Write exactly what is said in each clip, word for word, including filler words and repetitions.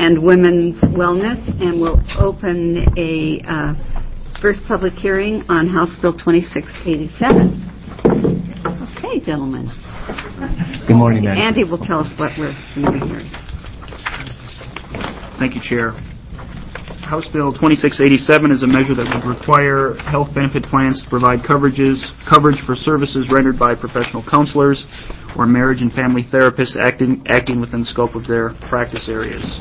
and Women's Wellness, and we'll open a uh, first public hearing on House Bill twenty-six eighty-seven. Okay, gentlemen. Good morning, Madam. Andy will tell us what we're going to be hearing. Thank you, Chair. House Bill twenty-six eighty-seven is a measure that would require health benefit plans to provide coverages, coverage for services rendered by professional counselors or marriage and family therapists acting, acting within the scope of their practice areas.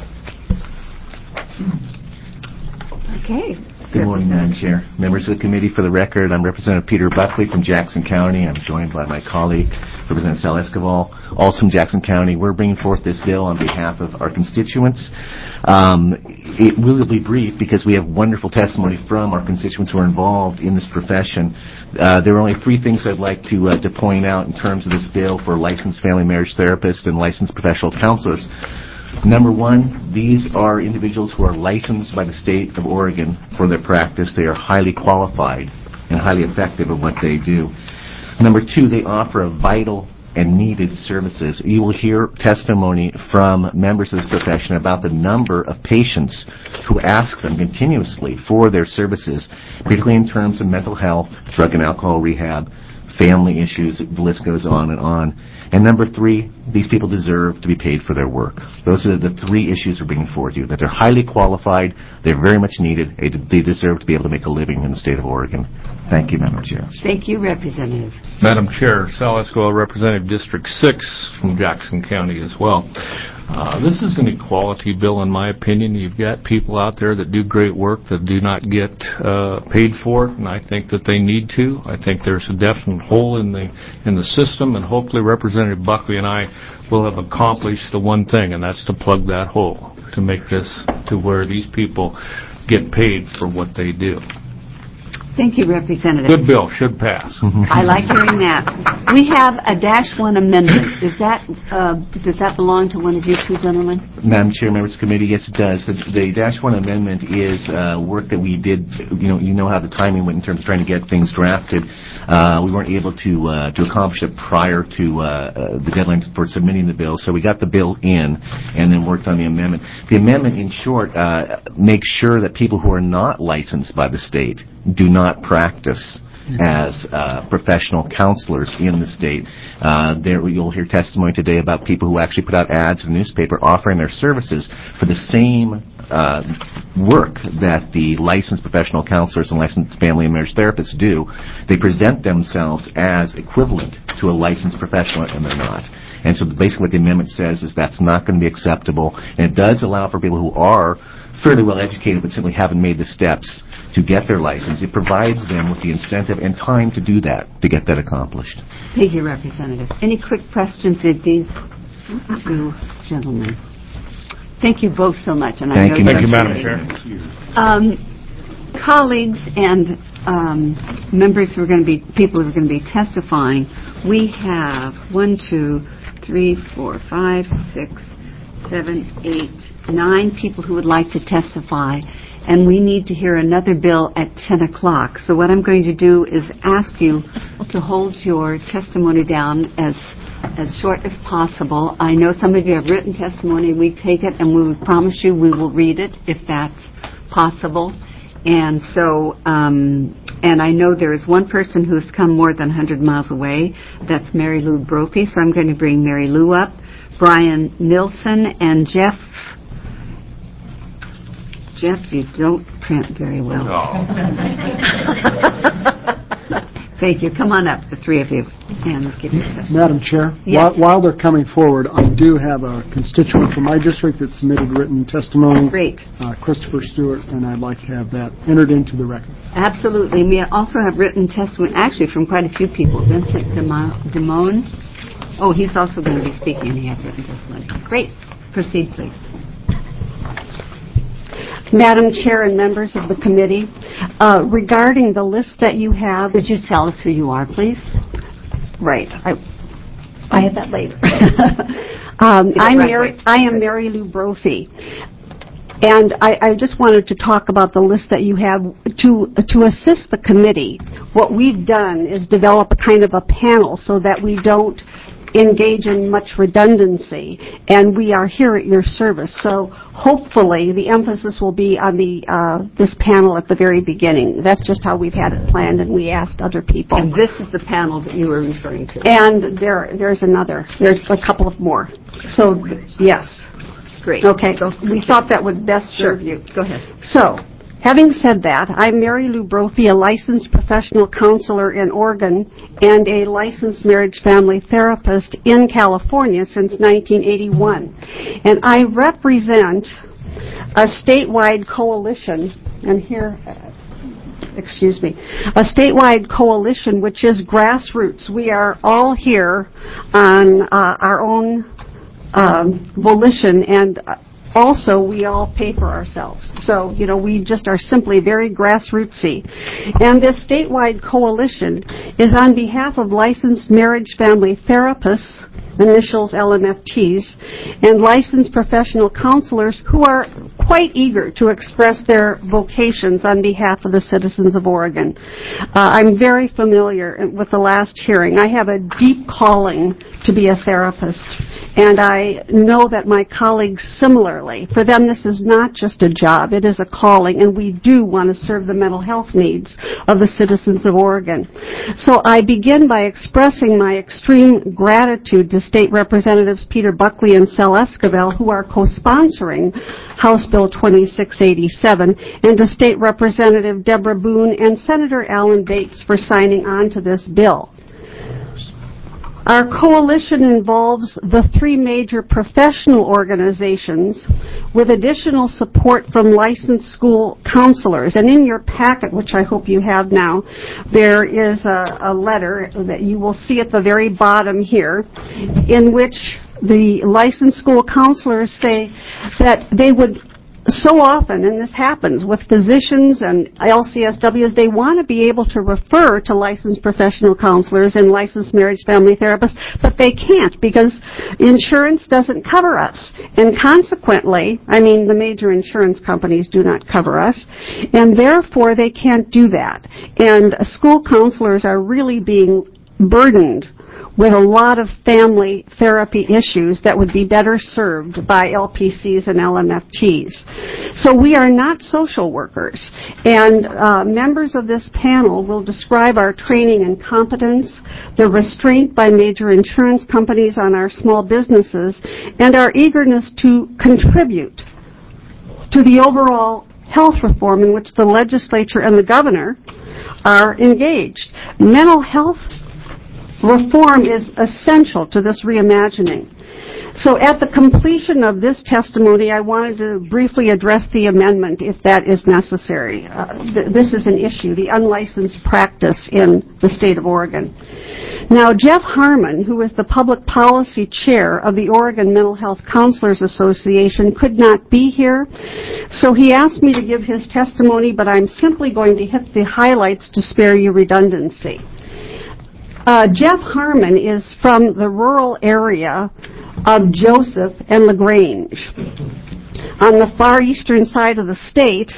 Okay. Good morning, Madam Chair. Members of the committee, for the record, I'm Representative Peter Buckley from Jackson County. I'm joined by my colleague, Representative Sal Escobar, also from Jackson County. We're bringing forth this bill on behalf of our constituents. Um, it will be brief because we have wonderful testimony from our constituents who are involved in this profession. Uh, there are only three things I'd like to, uh, to point out in terms of this bill for licensed family marriage therapists and licensed professional counselors. Number one, these are individuals who are licensed by the state of Oregon for their practice. They are highly qualified and highly effective at what they do. Number two, they offer a vital and needed services. You will hear testimony from members of this profession about the number of patients who ask them continuously for their services, particularly in terms of mental health, drug and alcohol rehab, family issues, the list goes on and on. And number three, these people deserve to be paid for their work. Those are the three issues we're bringing forward to you, that they're highly qualified, they're very much needed, they deserve to be able to make a living in the state of Oregon. Thank you, Madam Chair. Thank you, Representative. Madam Chair, Sal Escobar, Representative District six from Jackson County as well. Uh, this is an equality bill, in my opinion. You've got people out there that do great work that do not get uh, paid for it, and I think that they need to. I think there's a definite hole in the in the system, and hopefully Representative Buckley and I will have accomplished the one thing, and that's to plug that hole, to make this to where these people get paid for what they do. Thank you, Representative. Good bill. Should pass. I like hearing that. We have a dash one amendment. Is that uh, does that belong to one of you two gentlemen? Madam Chair, members of the committee, yes, it does. The, the dash one amendment is uh, work that we did. You know, you know how the timing went in terms of trying to get things drafted. Uh, we weren't able to uh, to accomplish it prior to uh, uh, the deadline for submitting the bill, so we got the bill in and then worked on the amendment. The amendment, in short, uh, makes sure that people who are not licensed by the state do not practice as uh, professional counselors in the state. Uh, there you'll hear testimony today about people who actually put out ads in the newspaper offering their services for the same uh, work that the licensed professional counselors and licensed family and marriage therapists do. They present themselves as equivalent to a licensed professional, and they're not. And so basically what the amendment says is that's not going to be acceptable, and it does allow for people who are fairly well educated but simply haven't made the steps to get their license. It provides them with the incentive and time to do that, to get that accomplished. Thank you, Representative. Any quick questions of these two gentlemen? Thank you both so much. And Thank I know you, Thank you, Madam today. Chair. Um, colleagues and um, members who are going to be, people who are going to be testifying, we have one, two, three, four, five, six, seven, eight, nine people who would like to testify, and we need to hear another bill at ten o'clock. So what I'm going to do is ask you to hold your testimony down as as short as possible. I know some of you have written testimony. We take it, and we would promise you we will read it if that's possible. And so, um, and I know there is one person who has come more than one hundred miles away. That's Mary Lou Brophy. So I'm going to bring Mary Lou up, Brian Nilsson, and Jeff. Jeff, you don't print very well. No. Thank you. Come on up, the three of you, and give your testimony. Madam Chair, Yes. while, while they're coming forward, I do have a constituent from my district that submitted written testimony. Great. Uh, Christopher Stewart, and I'd like to have that entered into the record. Absolutely. We also have written testimony, actually, from quite a few people. Vincent Damone. Oh, he's also going to be speaking, and he has written testimony. Great. Proceed, please. Madam Chair and members of the committee, uh, regarding the list that you have... Would you tell us who you are, please? Right. I, I have that later. um, I'm right, Mary, right. I am Mary Lou Brophy. And I, I just wanted to talk about the list that you have. To, to assist the committee, what we've done is develop a kind of a panel so that we don't engage in much redundancy, and we are here at your service. So hopefully the emphasis will be on the uh, this panel at the very beginning. That's just how we've had it planned, and we asked other people. And this is the panel that you were referring to. And there, there's another. There's a couple of more. So, yes. Great. Okay. We thought that would best Sure. serve you. Go ahead. So, having said that, I'm Mary Lou Brophy, a licensed professional counselor in Oregon and a licensed marriage family therapist in California since nineteen eighty-one. And I represent a statewide coalition, and here, uh, excuse me, a statewide coalition which is grassroots. We are all here on uh, our own um, volition, and uh, also, we all pay for ourselves. So, you know, we just are simply very grassrootsy. And this statewide coalition is on behalf of licensed marriage family therapists, initials L M F Ts, and licensed professional counselors who are quite eager to express their vocations on behalf of the citizens of Oregon. Uh, I'm very familiar with the last hearing. I have a deep calling to be a therapist, and I know that my colleagues similarly. For them, this is not just a job, it is a calling, and we do want to serve the mental health needs of the citizens of Oregon. So I begin by expressing my extreme gratitude to State Representatives Peter Buckley and Sal Esquivel, who are co-sponsoring House Bill twenty-six eighty-seven, and to State Representative Deborah Boone and Senator Alan Bates for signing on to this bill. Our coalition involves the three major professional organizations with additional support from licensed school counselors. And in your packet, which I hope you have now, there is a, a letter that you will see at the very bottom here, in which the licensed school counselors say that they would so often, and this happens with physicians and L C S Ws, they want to be able to refer to licensed professional counselors and licensed marriage family therapists, but they can't because insurance doesn't cover us. And consequently, I mean, the major insurance companies do not cover us, and therefore they can't do that. And school counselors are really being burdened with a lot of family therapy issues that would be better served by L P Cs and L M F Ts. So we are not social workers, and uh, members of this panel will describe our training and competence, the restraint by major insurance companies on our small businesses, and our eagerness to contribute to the overall health reform in which the legislature and the governor are engaged. Mental health reform is essential to this reimagining. So at the completion of this testimony, I wanted to briefly address the amendment, if that is necessary. Uh, th- this is an issue, the unlicensed practice in the state of Oregon. Now, Jeff Harmon, who is the public policy chair of the Oregon Mental Health Counselors Association, could not be here, so he asked me to give his testimony, but I'm simply going to hit the highlights to spare you redundancy. Uh, Jeff Harmon is from the rural area of Joseph and LaGrange on the far eastern side of the state.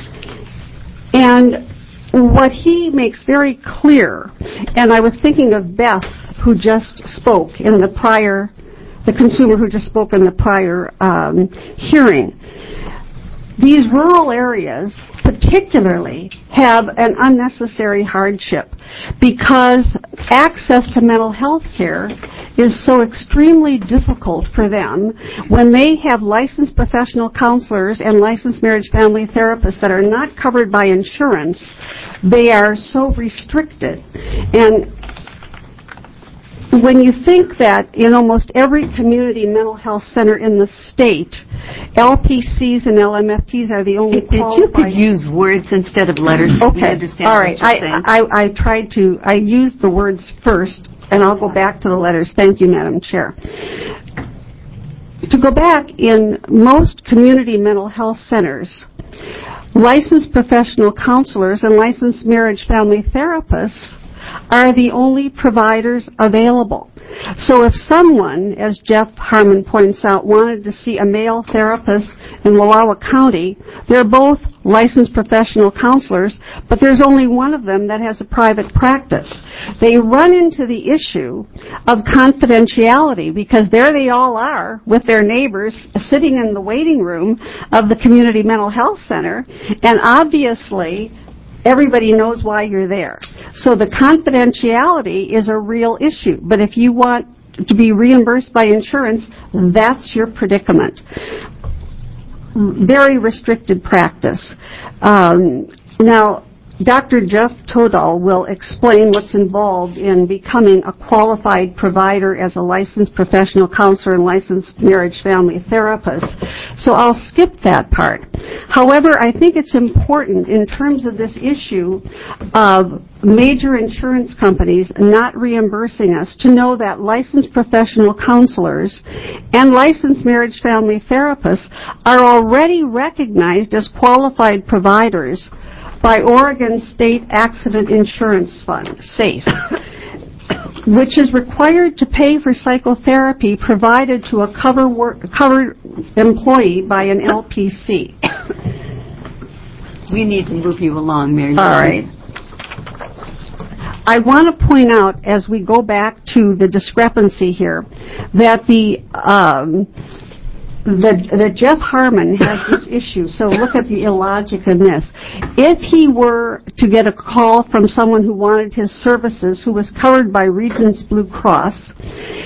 And what he makes very clear, and I was thinking of Beth, who just spoke in the prior, the consumer who just spoke in the prior um, hearing. These rural areas particularly have an unnecessary hardship because access to mental health care is so extremely difficult for them when they have licensed professional counselors and licensed marriage family therapists that are not covered by insurance. They are so restricted. And when you think that in almost every community mental health center in the state, L P Cs and L M F Ts are the only If, if you qualified... could use words instead of letters, Okay, we understand all what right. you're I, saying. I, I tried to, I used the words first, and I'll go back to the letters. Thank you, Madam Chair. To go back, in most community mental health centers, licensed professional counselors and licensed marriage family therapists are the only providers available. So if someone, as Jeff Harmon points out, wanted to see a male therapist in Wallowa County, they're both licensed professional counselors, but there's only one of them that has a private practice. They run into the issue of confidentiality because there they all are with their neighbors sitting in the waiting room of the community mental health center, and obviously everybody knows why you're there. So the confidentiality is a real issue. But if you want to be reimbursed by insurance, that's your predicament. Very restricted practice. Um, now, Doctor Jeff Todal will explain what's involved in becoming a qualified provider as a licensed professional counselor and licensed marriage family therapist. So I'll skip that part. However, I think it's important in terms of this issue of major insurance companies not reimbursing us to know that licensed professional counselors and licensed marriage family therapists are already recognized as qualified providers by Oregon State Accident Insurance Fund, SAFE, which is required to pay for psychotherapy provided to a cover work, covered employee by an L P C. We need to move you along, Mary. All right. I want to point out, as we go back to the discrepancy here, that the um, that, that Jeff Harmon has this issue. So look at the illogic in this. If he were to get a call from someone who wanted his services, who was covered by Regents Blue Cross,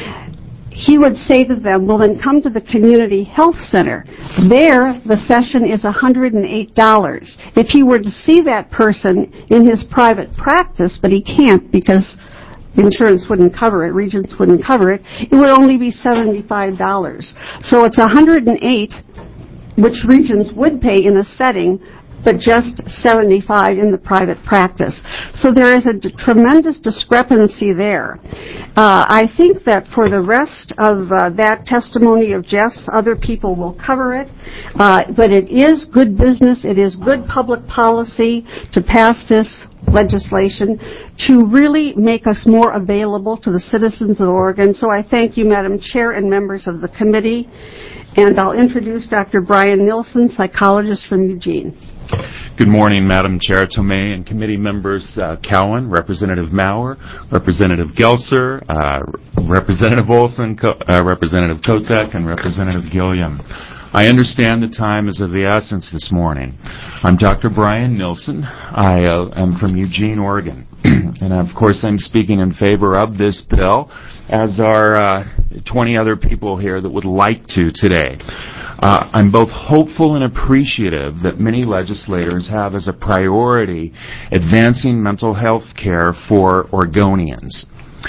he would say to them, well, then come to the community health center. There, the session is one hundred eight dollars. If he were to see that person in his private practice, but he can't because insurance wouldn't cover it, Regents wouldn't cover it, it would only be seventy-five dollars. So it's one hundred eight dollars, which Regents would pay in a setting, but just seventy-five in the private practice. So there is a d- tremendous discrepancy there. Uh, I think that for the rest of uh, that testimony of Jeff's, other people will cover it. Uh, but it is good business, it is good public policy to pass this legislation to really make us more available to the citizens of Oregon. So I thank you, Madam Chair, and members of the committee. And I'll introduce Doctor Brian Nilsson, psychologist from Eugene. Good morning, Madam Chair Tomei and committee members uh, Cowan, Representative Maurer, Representative Gelser, uh, Representative Olson, Co- uh, Representative Kotek, and Representative Gilliam. I understand the time is of the essence this morning. I'm Doctor Brian Nilsson. I uh, am from Eugene, Oregon. And of course I'm speaking in favor of this bill, as are uh, twenty other people here that would like to today. Uh, I'm both hopeful and appreciative that many legislators have as a priority advancing mental health care for Oregonians.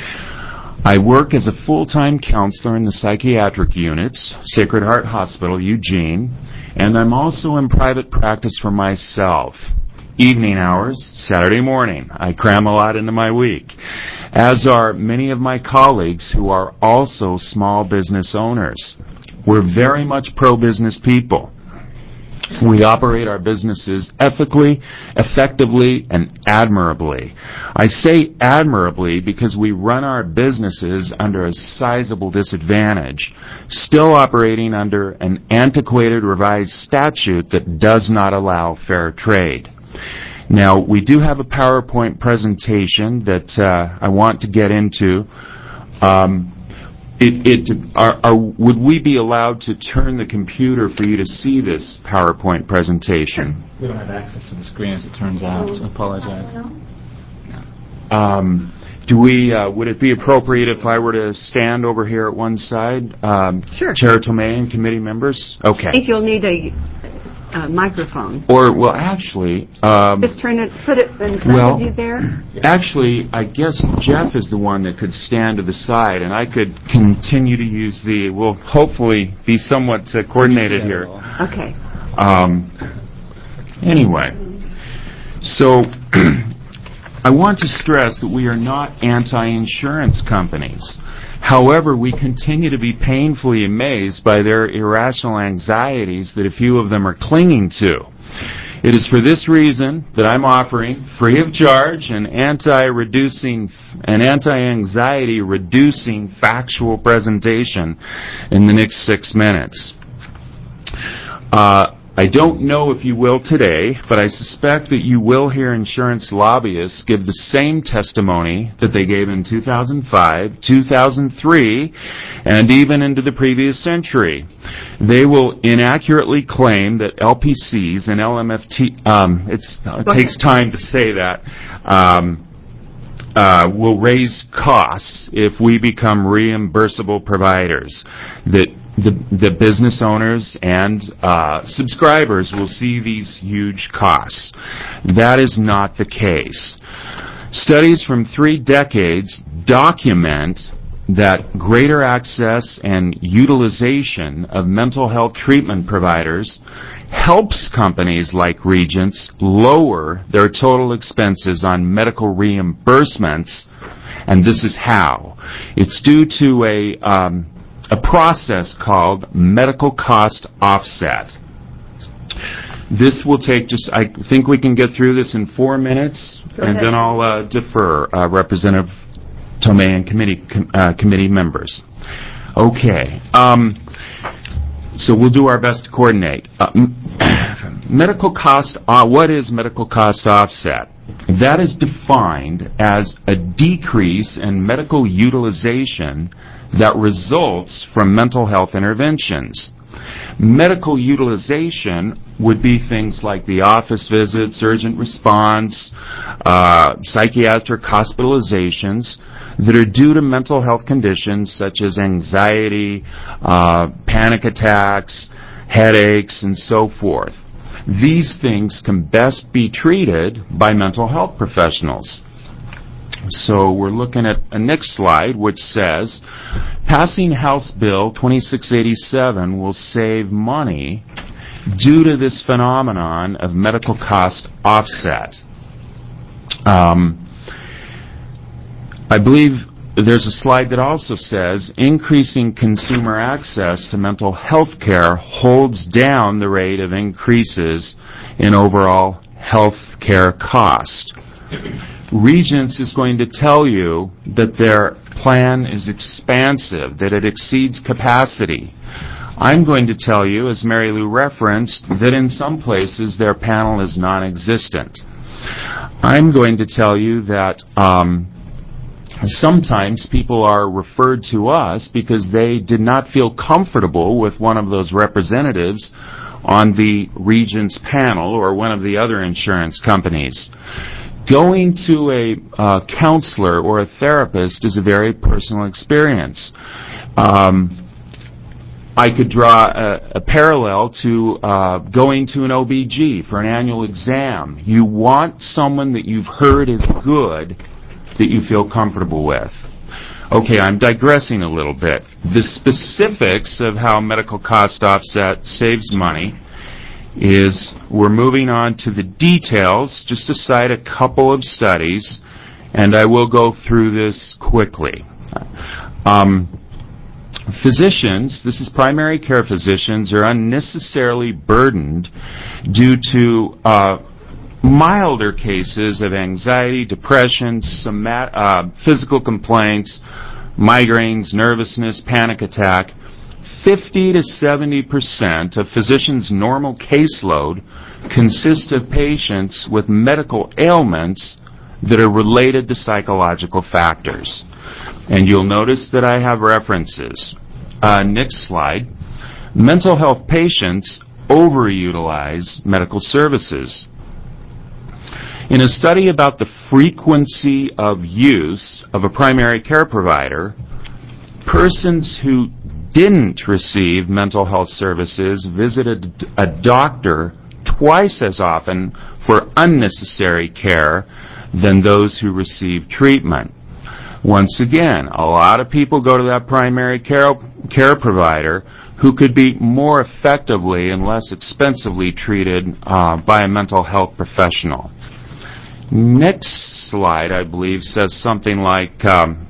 I work as a full-time counselor in the psychiatric units, Sacred Heart Hospital, Eugene, and I'm also in private practice for myself. Evening hours, Saturday morning. I cram a lot into my week, as are many of my colleagues who are also small business owners. We're very much pro-business people. We operate our businesses ethically, effectively, and admirably. I say admirably because we run our businesses under a sizable disadvantage, still operating under an antiquated revised statute that does not allow fair trade. Now, we do have a PowerPoint presentation that uh, I want to get into. Um, It, it, are, are, would we be allowed to turn the computer for you to see this PowerPoint presentation? We don't have access to the screen, as it turns out. So I apologize. Um, do we? Uh, would it be appropriate if I were to stand over here at one side? Um, Sure. Chair Tomei and committee members? Okay. I think you'll need a, a microphone. Or, well, actually... Um, Just turn it, put it in front well, of you there. Actually, I guess Jeff is the one that could stand to the side, and I could continue to use the... We'll hopefully be somewhat uh, coordinated here. Okay. Um, anyway, so I want to stress that we are not anti-insurance companies. However, we continue to be painfully amazed by their irrational anxieties that a few of them are clinging to. It is for this reason that I'm offering, free of charge, an anti-reducing, an anti-anxiety reducing factual presentation in the next six minutes. Uh, I don't know if you will today, but I suspect that you will hear insurance lobbyists give the same testimony that they gave in two thousand five, two thousand three, and even into the previous century. They will inaccurately claim that L P Cs and L M F T, um, it's, it takes time to say that, um, uh, will raise costs if we become reimbursable providers. That The, the business owners and uh, subscribers will see these huge costs. That is not the case. Studies from three decades document that greater access and utilization of mental health treatment providers helps companies like Regence lower their total expenses on medical reimbursements, and this is how. It's due to a um, a process called medical cost offset. This will take just, I think we can get through this in four minutes, Go and ahead. then I'll uh, defer uh, Representative Tomei and committee com- uh, committee members. Okay. Um, so we'll do our best to coordinate. Uh, m- medical cost, uh, what is medical cost offset? That is defined as a decrease in medical utilization that results from mental health interventions. Medical utilization would be things like the office visits, urgent response, uh, psychiatric hospitalizations that are due to mental health conditions such as anxiety, uh, panic attacks, headaches, and so forth. These things can best be treated by mental health professionals. So we're looking at a next slide which says, passing House Bill twenty-six eighty-seven will save money due to this phenomenon of medical cost offset. Um, I believe there's a slide that also says increasing consumer access to mental health care holds down the rate of increases in overall health care cost. Regence is going to tell you that their plan is expansive, that it exceeds capacity. I'm going to tell you, as Mary Lou referenced, that in some places their panel is non-existent. I'm going to tell you that um, sometimes people are referred to us because they did not feel comfortable with one of those representatives on the Regence panel or one of the other insurance companies. Going to a uh, counselor or a therapist is a very personal experience. Um, I could draw a, a parallel to uh, going to an O B G for an annual exam. You want someone that you've heard is good, that you feel comfortable with. Okay, I'm digressing a little bit. The specifics of how medical cost offset saves money is we're moving on to the details, just to cite a couple of studies, and I will go through this quickly. Um, physicians, this is primary care physicians, are unnecessarily burdened due to uh, milder cases of anxiety, depression, somat- uh, physical complaints, migraines, nervousness, panic attack. fifty to seventy percent of physicians' normal caseload consist of patients with medical ailments that are related to psychological factors. And you'll notice that I have references. Uh, next slide. Mental health patients overutilize medical services. In a study about the frequency of use of a primary care provider, persons who didn't receive mental health services visited a doctor twice as often for unnecessary care than those who received treatment. Once again, a lot of people go to that primary care, care provider who could be more effectively and less expensively treated uh, by a mental health professional. Next slide, I believe, says something like, um,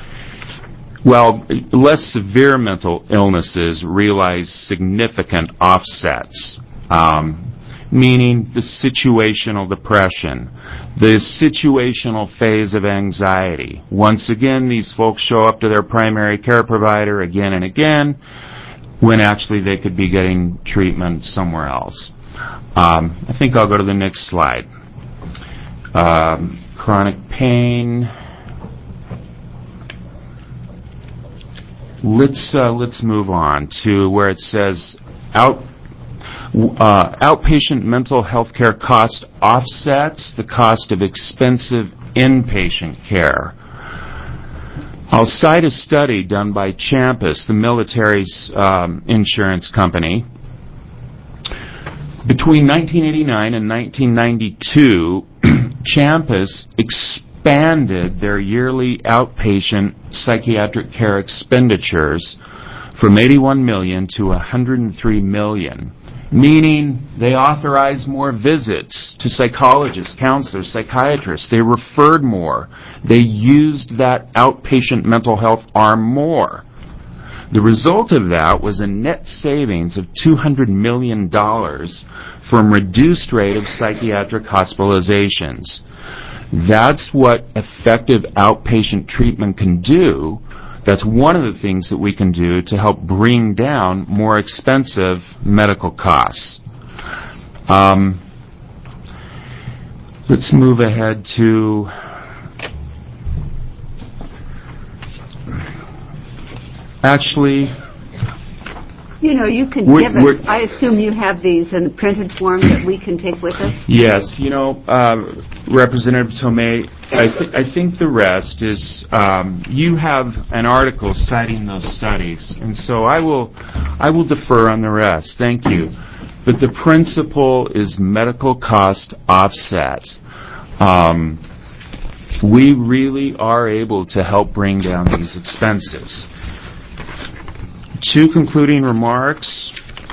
well, less severe mental illnesses realize significant offsets. Um, meaning the situational depression, the situational phase of anxiety. Once again, these folks show up to their primary care provider again and again when actually they could be getting treatment somewhere else. Um, I think I'll go to the next slide. Um, chronic pain. Let's uh, let's move on to where it says out uh, outpatient mental health care cost offsets the cost of expensive inpatient care. I'll cite a study done by Champus, the military's um, insurance company. Between nineteen eighty-nine and nineteen ninety-two, Champus expanded their yearly outpatient psychiatric care expenditures from eighty-one million dollars to one hundred three million dollars, meaning they authorized more visits to psychologists, counselors, psychiatrists. They referred more. They used that outpatient mental health arm more. The result of that was a net savings of two hundred million dollars from reduced rate of psychiatric hospitalizations. That's what effective outpatient treatment can do. That's one of the things that we can do to help bring down more expensive medical costs. Um, let's move ahead to actually. You know, you can We're- give us, we're- I assume you have these in printed form that we can take with us? Yes, you know, uh, Representative Tomei, I, th- I think the rest is um, you have an article citing those studies, and so I will, I will defer on the rest. Thank you. But the principle is medical cost offset. Um, we really are able to help bring down these expenses. Two concluding remarks.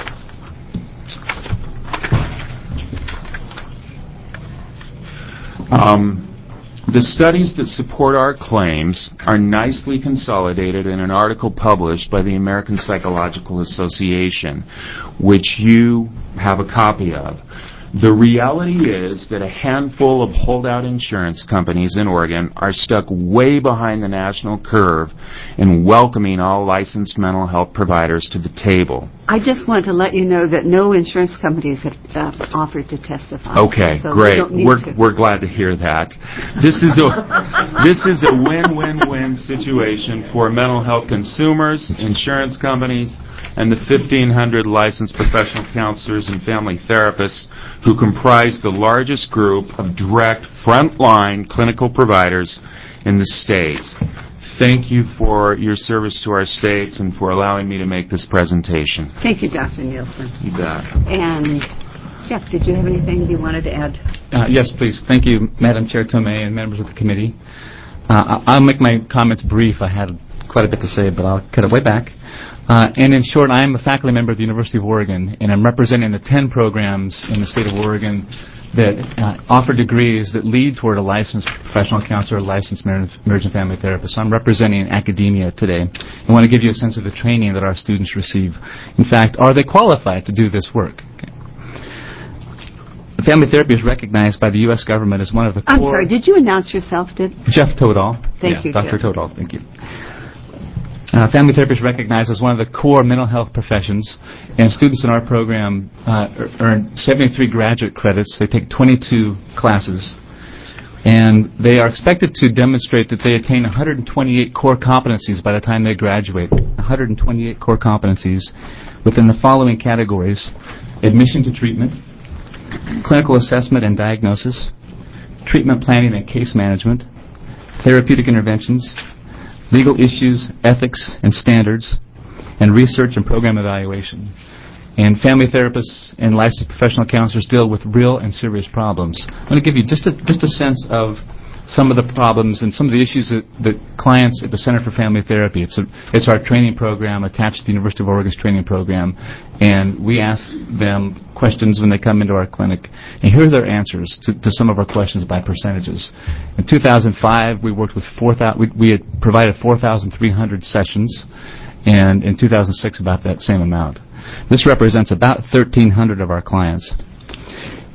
Um, the studies that support our claims are nicely consolidated in an article published by the American Psychological Association, which you have a copy of. The reality is that a handful of holdout insurance companies in Oregon are stuck way behind the national curve in welcoming all licensed mental health providers to the table. I just want to let you know that no insurance companies have uh, offered to testify. Okay, so great. We don't need We're to. we're glad to hear that. This is a this is a win-win-win situation for mental health consumers, insurance companies, and the fifteen hundred licensed professional counselors and family therapists who comprise the largest group of direct frontline clinical providers in the state. Thank you for your service to our state and for allowing me to make this presentation. Thank you, Doctor Nielsen. You bet. And Jeff, did you have anything you wanted to add? Uh, yes, please. Thank you, Madam Chair Tomei and members of the committee. Uh, I'll make my comments brief. I had quite a bit to say, but I'll cut it way back. Uh, and in short, I am a faculty member of the University of Oregon, and I'm representing the ten programs in the state of Oregon that uh, offer degrees that lead toward a licensed professional counselor, licensed marriage, marriage and family therapist. So I'm representing academia today. I want to give you a sense of the training that our students receive. In fact, are they qualified to do this work? Okay. Family therapy is recognized by the U S government as one of the core... I'm sorry, did you announce yourself? Did Jeff Todall. Thank yeah, you, Doctor Jeff. Todall, thank you. Uh, family therapy is recognized as one of the core mental health professions, and students in our program uh, earn seventy-three graduate credits. They take twenty-two classes, and they are expected to demonstrate that they attain one hundred twenty-eight core competencies by the time they graduate. one hundred twenty-eight core competencies within the following categories: admission to treatment, clinical assessment and diagnosis, treatment planning and case management, therapeutic interventions, legal issues, ethics and standards, and research and program evaluation. And family therapists and licensed professional counselors deal with real and serious problems. I'm going to give you just a, just a sense of some of the problems and some of the issues that, that clients at the Center for Family Therapy, it's, a, it's our training program attached to the University of Oregon's training program, and we ask them questions when they come into our clinic, and here are their answers to, to some of our questions by percentages. In two thousand five, we worked with four thousand, we, we had provided four thousand three hundred sessions, and in two thousand six, about that same amount. This represents about thirteen hundred of our clients.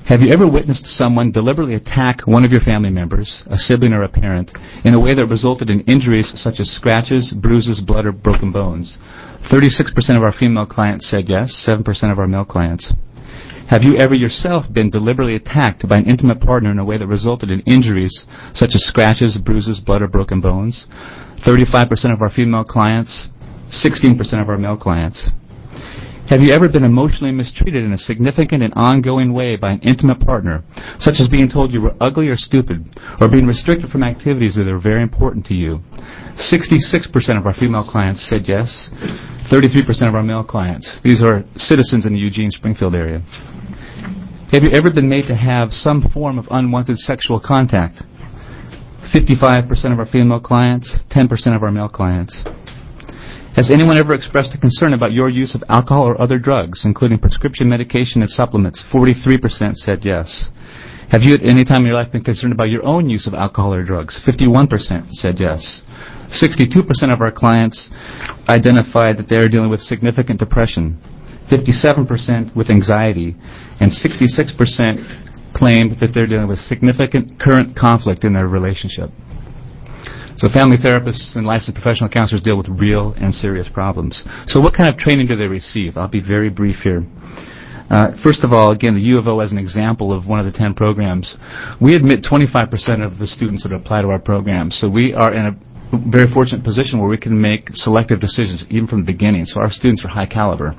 Have you ever witnessed someone deliberately attack one of your family members, a sibling or a parent, in a way that resulted in injuries such as scratches, bruises, blood, or broken bones? thirty-six percent of our female clients said yes, seven percent of our male clients. Have you ever yourself been deliberately attacked by an intimate partner in a way that resulted in injuries such as scratches, bruises, blood, or broken bones? thirty-five percent of our female clients, sixteen percent of our male clients. Have you ever been emotionally mistreated in a significant and ongoing way by an intimate partner, such as being told you were ugly or stupid, or being restricted from activities that are very important to you? sixty-six percent of our female clients said yes, thirty-three percent of our male clients. These are citizens in the Eugene-Springfield area. Have you ever been made to have some form of unwanted sexual contact? fifty-five percent of our female clients, ten percent of our male clients. Has anyone ever expressed a concern about your use of alcohol or other drugs, including prescription medication and supplements? forty-three percent said yes. Have you at any time in your life been concerned about your own use of alcohol or drugs? fifty-one percent said yes. sixty-two percent of our clients identified that they are dealing with significant depression, fifty-seven percent with anxiety, and sixty-six percent claimed that they're dealing with significant current conflict in their relationship. So family therapists and licensed professional counselors deal with real and serious problems. So what kind of training do they receive? I'll be very brief here. Uh, first of all, again, the U of O as an example of one of the ten programs. We admit twenty-five percent of the students that apply to our program. So we are in a very fortunate position where we can make selective decisions even from the beginning. So our students are high caliber.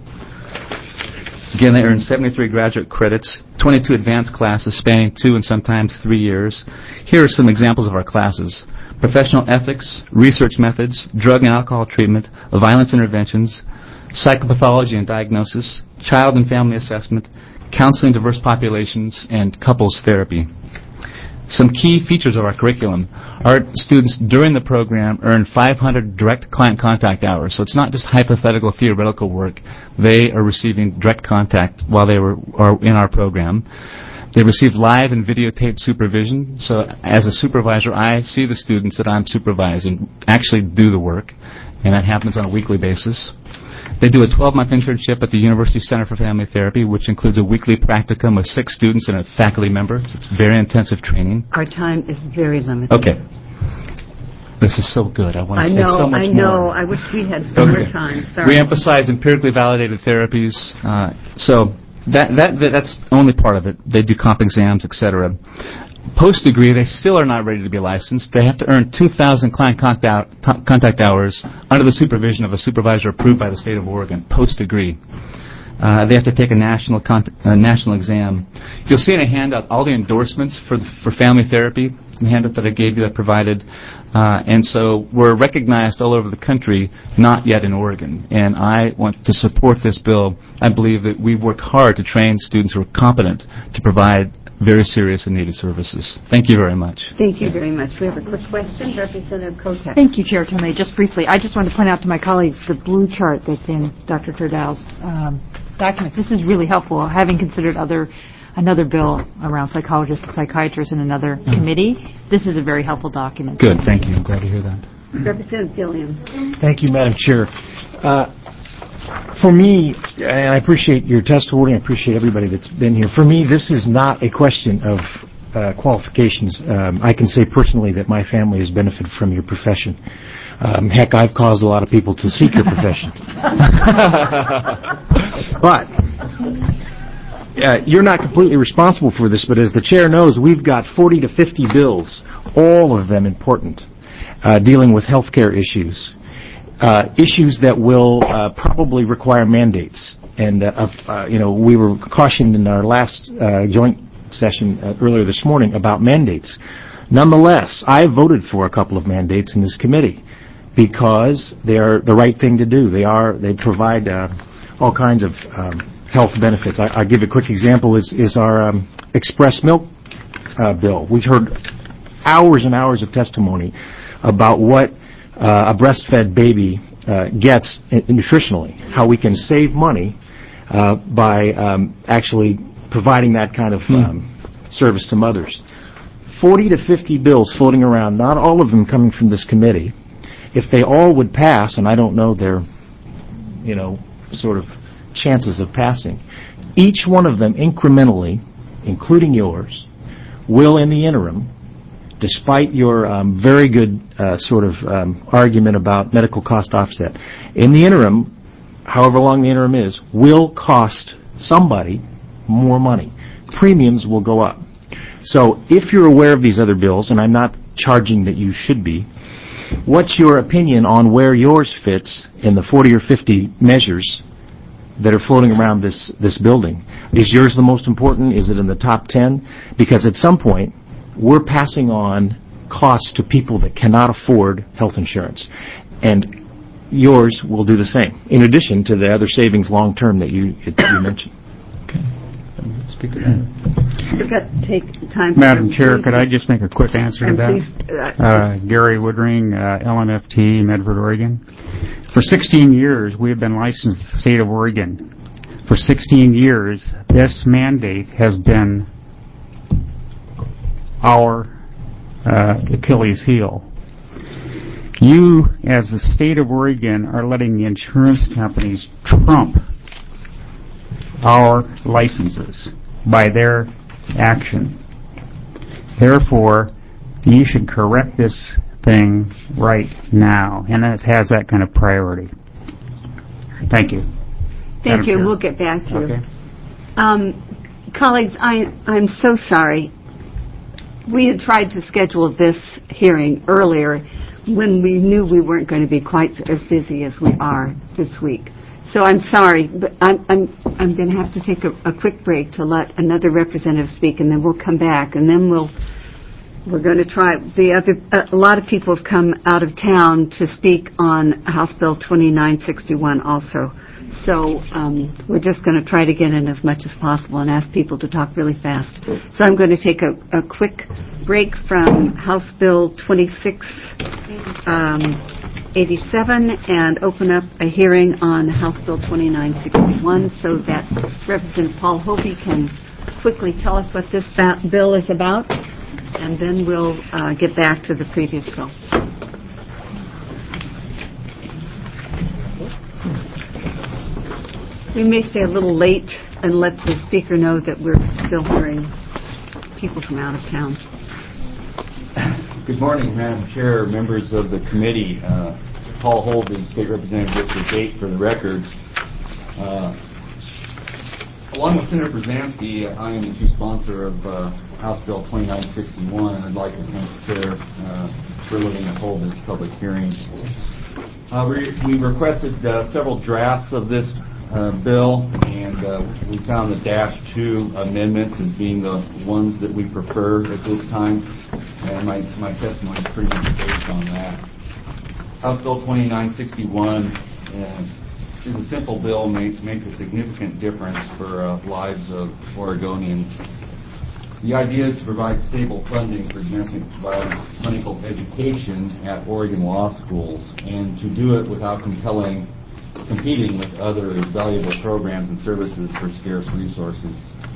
Again, they earn seventy-three graduate credits, twenty-two advanced classes spanning two and sometimes three years. Here are some examples of our classes: professional ethics, research methods, drug and alcohol treatment, violence interventions, psychopathology and diagnosis, child and family assessment, counseling diverse populations, and couples therapy. Some key features of our curriculum. Our students during the program earn five hundred direct client contact hours. So it's not just hypothetical theoretical work. They are receiving direct contact while they were are in our program. They receive live and videotaped supervision. So as a supervisor, I see the students that I'm supervising actually do the work, and that happens on a weekly basis. They do a twelve-month internship at the University Center for Family Therapy, which includes a weekly practicum with six students and a faculty member. It's very intensive training. Our time is very limited. Okay. This is so good. I want to I say know, so much I know. more. I wish we had more Okay. time. Sorry. We emphasize empirically validated therapies. Uh, so that, that that that's only part of it. They do comp exams, et cetera. Post-degree, they still are not ready to be licensed. They have to earn two thousand client contact, contact hours under the supervision of a supervisor approved by the state of Oregon, post-degree. Uh, they have to take a national con- uh, national exam. You'll see in a handout all the endorsements for for family therapy, the handout that I gave you that provided. Uh, and so we're recognized all over the country, not yet in Oregon. And I want to support this bill. I believe that we work hard to train students who are competent to provide very serious and needed services. Thank you very much. Thank you very much. We have a quick question. Representative Kotek. Thank you, Chair Tomei. Just briefly, I just wanted to point out to my colleagues the blue chart that's in Doctor Turdow's um, documents. This is really helpful, having considered other another bill around psychologists and psychiatrists in another mm. committee. This is a very helpful document. Good. Thank you. I'm glad to hear that. Representative Gilliam. Thank you, Madam Chair. Uh, For me, and I appreciate your testimony, I appreciate everybody that's been here. For me, this is not a question of uh, qualifications. Um, I can say personally that my family has benefited from your profession. Um, heck, I've caused a lot of people to seek your profession. But uh, you're not completely responsible for this, but as the Chair knows, we've got forty to fifty bills, all of them important, uh, dealing with health care issues. Uh, issues that will uh, probably require mandates. And, uh, uh, you know, we were cautioned in our last uh, joint session uh, earlier this morning about mandates. Nonetheless, I voted for a couple of mandates in this committee because they are the right thing to do. They are, they provide uh, all kinds of um, health benefits. I, I'll give a quick example is, is our um, express milk uh, bill. We've heard hours and hours of testimony about what Uh, a breastfed baby uh, gets nutritionally, how we can save money uh, by um, actually providing that kind of um, service to mothers. forty to fifty bills floating around, not all of them coming from this committee. If they all would pass, and I don't know their, you know, sort of chances of passing, each one of them incrementally including yours, will in the interim, despite your um, very good uh, sort of um, argument about medical cost offset, in the interim, however long the interim is, will cost somebody more money. Premiums will go up. So if you're aware of these other bills, and I'm not charging that you should be, what's your opinion on where yours fits in the forty or fifty measures that are floating around this, this building? Is yours the most important? Is it in the top ten? Because at some point, we're passing on costs to people that cannot afford health insurance. And yours will do the same, in addition to the other savings long-term that you, you mentioned. Okay. Speak to that. We've got to take time. Madam Chair, could I just make a quick answer and to that? Please, uh, uh, Gary Woodring, uh, L M F T, Medford, Oregon. For sixteen years, we have been licensed in the state of Oregon. For sixteen years, this mandate has been our uh, Achilles heel. You, as the state of Oregon, are letting the insurance companies trump our licenses by their action. Therefore, you should correct this thing right now, and it has that kind of priority. Thank you. Thank Madam you. Chair. We'll get back to you. Okay. Um, colleagues, I, I'm so sorry. We had tried to schedule this hearing earlier when we knew we weren't going to be quite as busy as we are this week. So I'm sorry, but I'm I'm I'm going to have to take a, a quick break to let another representative speak, and then we'll come back, and then we'll we're going to try the other. A lot of people have come out of town to speak on House Bill twenty-nine sixty-one also. So um, we're just going to try to get in as much as possible and ask people to talk really fast. So I'm going to take a, a quick break from House Bill twenty-six eighty-seven and open up a hearing on House Bill twenty-nine sixty-one so that Representative Paul Hovey can quickly tell us what this ba- bill is about, and then we'll uh, get back to the previous bill. We may stay a little late and let the speaker know that we're still hearing people from out of town. Good morning, Madam Chair, members of the committee. Uh, Paul Hovey, State Representative District eight for the record. Uh, along with Senator Brzezinski, I am the chief sponsor of uh, House Bill twenty-nine sixty-one, and I'd like to thank the Chair uh, for letting us hold this public hearing. Uh, we, we requested uh, several drafts of this Uh, bill, and uh, we found the dash two amendments as being the ones that we prefer at this time, and my, my testimony is pretty much based on that. House Bill twenty-nine sixty-one uh, is a simple bill, makes, makes a significant difference for uh, lives of Oregonians. The idea is to provide stable funding for domestic violence clinical education at Oregon law schools, and to do it without compelling competing with other valuable programs and services for scarce resources.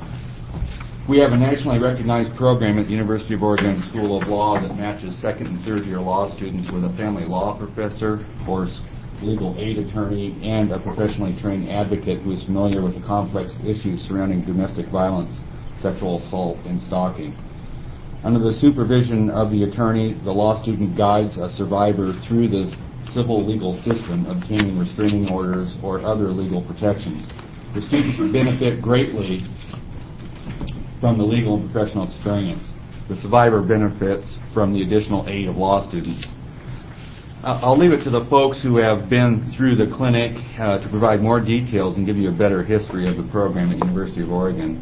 We have a nationally recognized program at the University of Oregon School of Law that matches second and third year law students with a family law professor or legal aid attorney and a professionally trained advocate who is familiar with the complex issues surrounding domestic violence, sexual assault, and stalking. Under the supervision of the attorney, the law student guides a survivor through the civil legal system, obtaining restraining orders or other legal protections. The students benefit greatly from the legal and professional experience. The survivor benefits from the additional aid of law students. I'll leave it to the folks who have been through the clinic uh, to provide more details and give you a better history of the program at University of Oregon.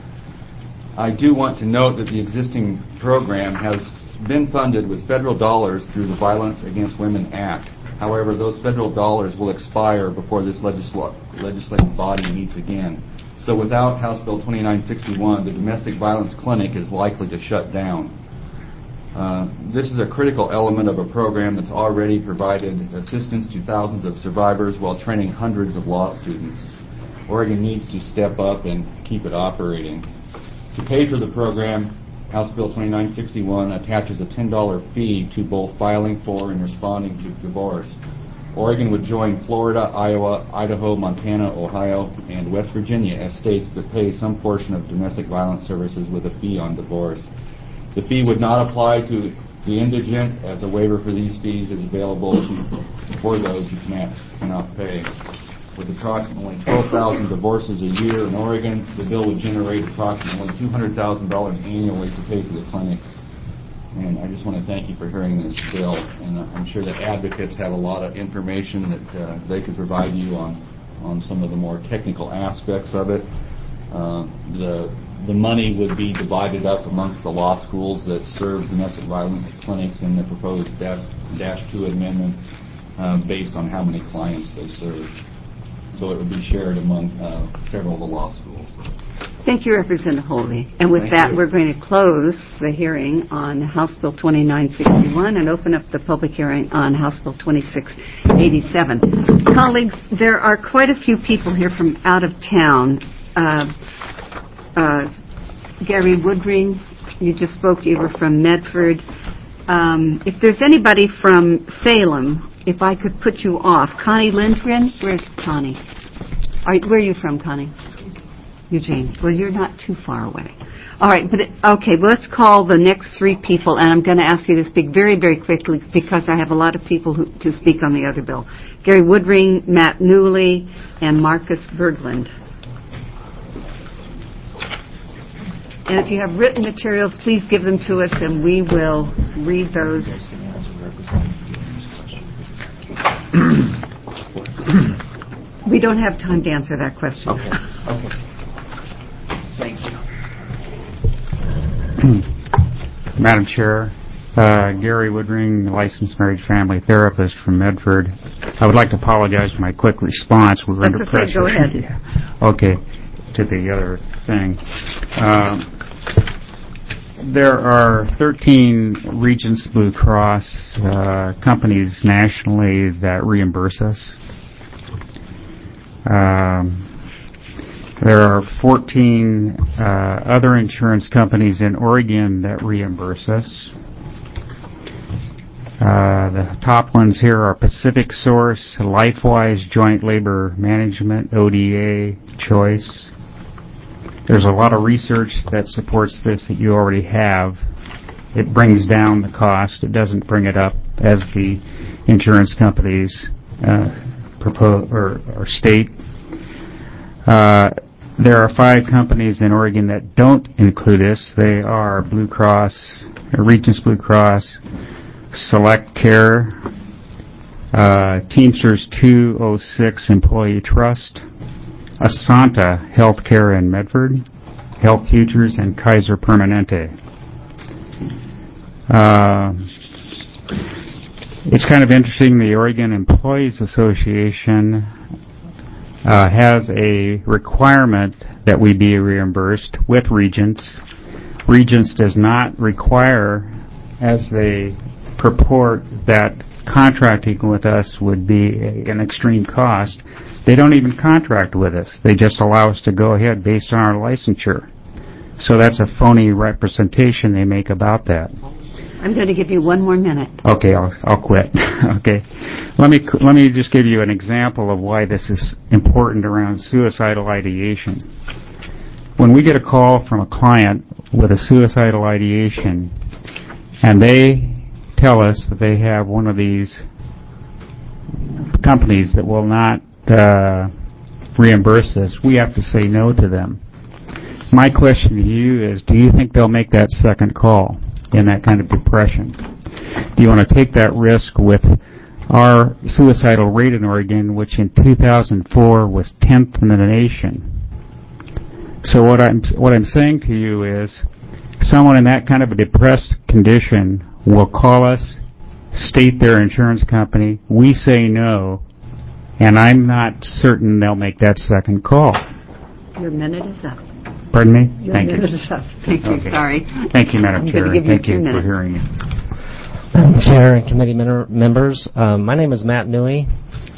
I do want to note that the existing program has been funded with federal dollars through the Violence Against Women Act. However, those federal dollars will expire before this legisl- legislative body meets again. So without House Bill twenty-nine sixty-one, the Domestic Violence Clinic is likely to shut down. Uh, this is a critical element of a program that's already provided assistance to thousands of survivors while training hundreds of law students. Oregon needs to step up and keep it operating. To pay for the program, House Bill twenty-nine sixty-one attaches a ten dollars fee to both filing for and responding to divorce. Oregon would join Florida, Iowa, Idaho, Montana, Ohio, and West Virginia as states that pay some portion of domestic violence services with a fee on divorce. The fee would not apply to the indigent, as a waiver for these fees is available to, for those who cannot, cannot pay. With approximately twelve thousand divorces a year in Oregon, the bill would generate approximately two hundred thousand dollars annually to pay for the clinics. And I just want to thank you for hearing this bill. And I'm sure that advocates have a lot of information that uh, they could provide you on, on some of the more technical aspects of it. Uh, the the money would be divided up amongst the law schools that serve domestic violence clinics in the proposed dash, dash two amendment uh, based on how many clients they serve. So it would be shared among uh, several of the law schools. Thank you, Representative Holvey. And with Thank that, you. we're going to close the hearing on House Bill twenty-nine sixty-one and open up the public hearing on House Bill twenty-six eighty-seven. Colleagues, there are quite a few people here from out of town. Uh, uh, Gary Woodring, you just spoke, you were from Medford. Um, if there's anybody from Salem, if I could put you off. Connie Lindgren, where's Connie? Are, where are you from, Connie? Eugene. Well, you're not too far away. All right, but it, okay, well, let's call the next three people, and I'm going to ask you to speak very, very quickly because I have a lot of people who, to speak on the other bill. Gary Woodring, Matt Newley, and Marcus Berglund. And if you have written materials, please give them to us, and we will read those. We don't have time to answer that question. Okay. Okay. Thank you. Madam Chair, uh, Gary Woodring, licensed marriage family therapist from Medford. I would like to apologize for my quick response. We were That's under okay. pressure. Go ahead. Yeah. Okay, to the other thing. Uh, there are thirteen Regents Blue Cross uh, companies nationally that reimburse us. Um, there are fourteen uh, other insurance companies in Oregon that reimburse us. Uh, the top ones here are Pacific Source, LifeWise, Joint Labor Management, O D A, Choice. There's a lot of research that supports this that you already have. It brings down the cost. It doesn't bring it up as the insurance companies uh, propose or, or state. Uh, there are five companies in Oregon that don't include this. They are Blue Cross, Regents Blue Cross, Select Care, uh, Teamsters two oh six Employee Trust, Asanta Healthcare in Medford, Health Futures, and Kaiser Permanente. Uh, it's kind of interesting, the Oregon Employees Association uh, has a requirement that we be reimbursed with Regents. Regents does not require, as they purport, that contracting with us would be a, an extreme cost. They don't even contract with us. They just allow us to go ahead based on our licensure. So that's a phony representation they make about that. I'm going to give you one more minute. Okay, I'll, I'll quit. Okay. Let me let me just give you an example of why this is important around suicidal ideation. When we get a call from a client with a suicidal ideation and they tell us that they have one of these companies that will not uh, reimburse us, we have to say no to them. My question to you is, do you think they'll make that second call in that kind of depression? Do you want to take that risk with our suicidal rate in Oregon, which in two thousand four was tenth in the nation? So what I'm what I'm saying to you is, someone in that kind of a depressed condition will call us, state their insurance company, we say no, and I'm not certain they'll make that second call. Your minute is up. Pardon me? Your Thank you. minute is up. Thank you. Okay. Sorry. Thank you, Madam I'm Chair. going to give Thank you you two for minutes. hearing me. Madam Chair and committee men- members, um, my name is Matt Newey.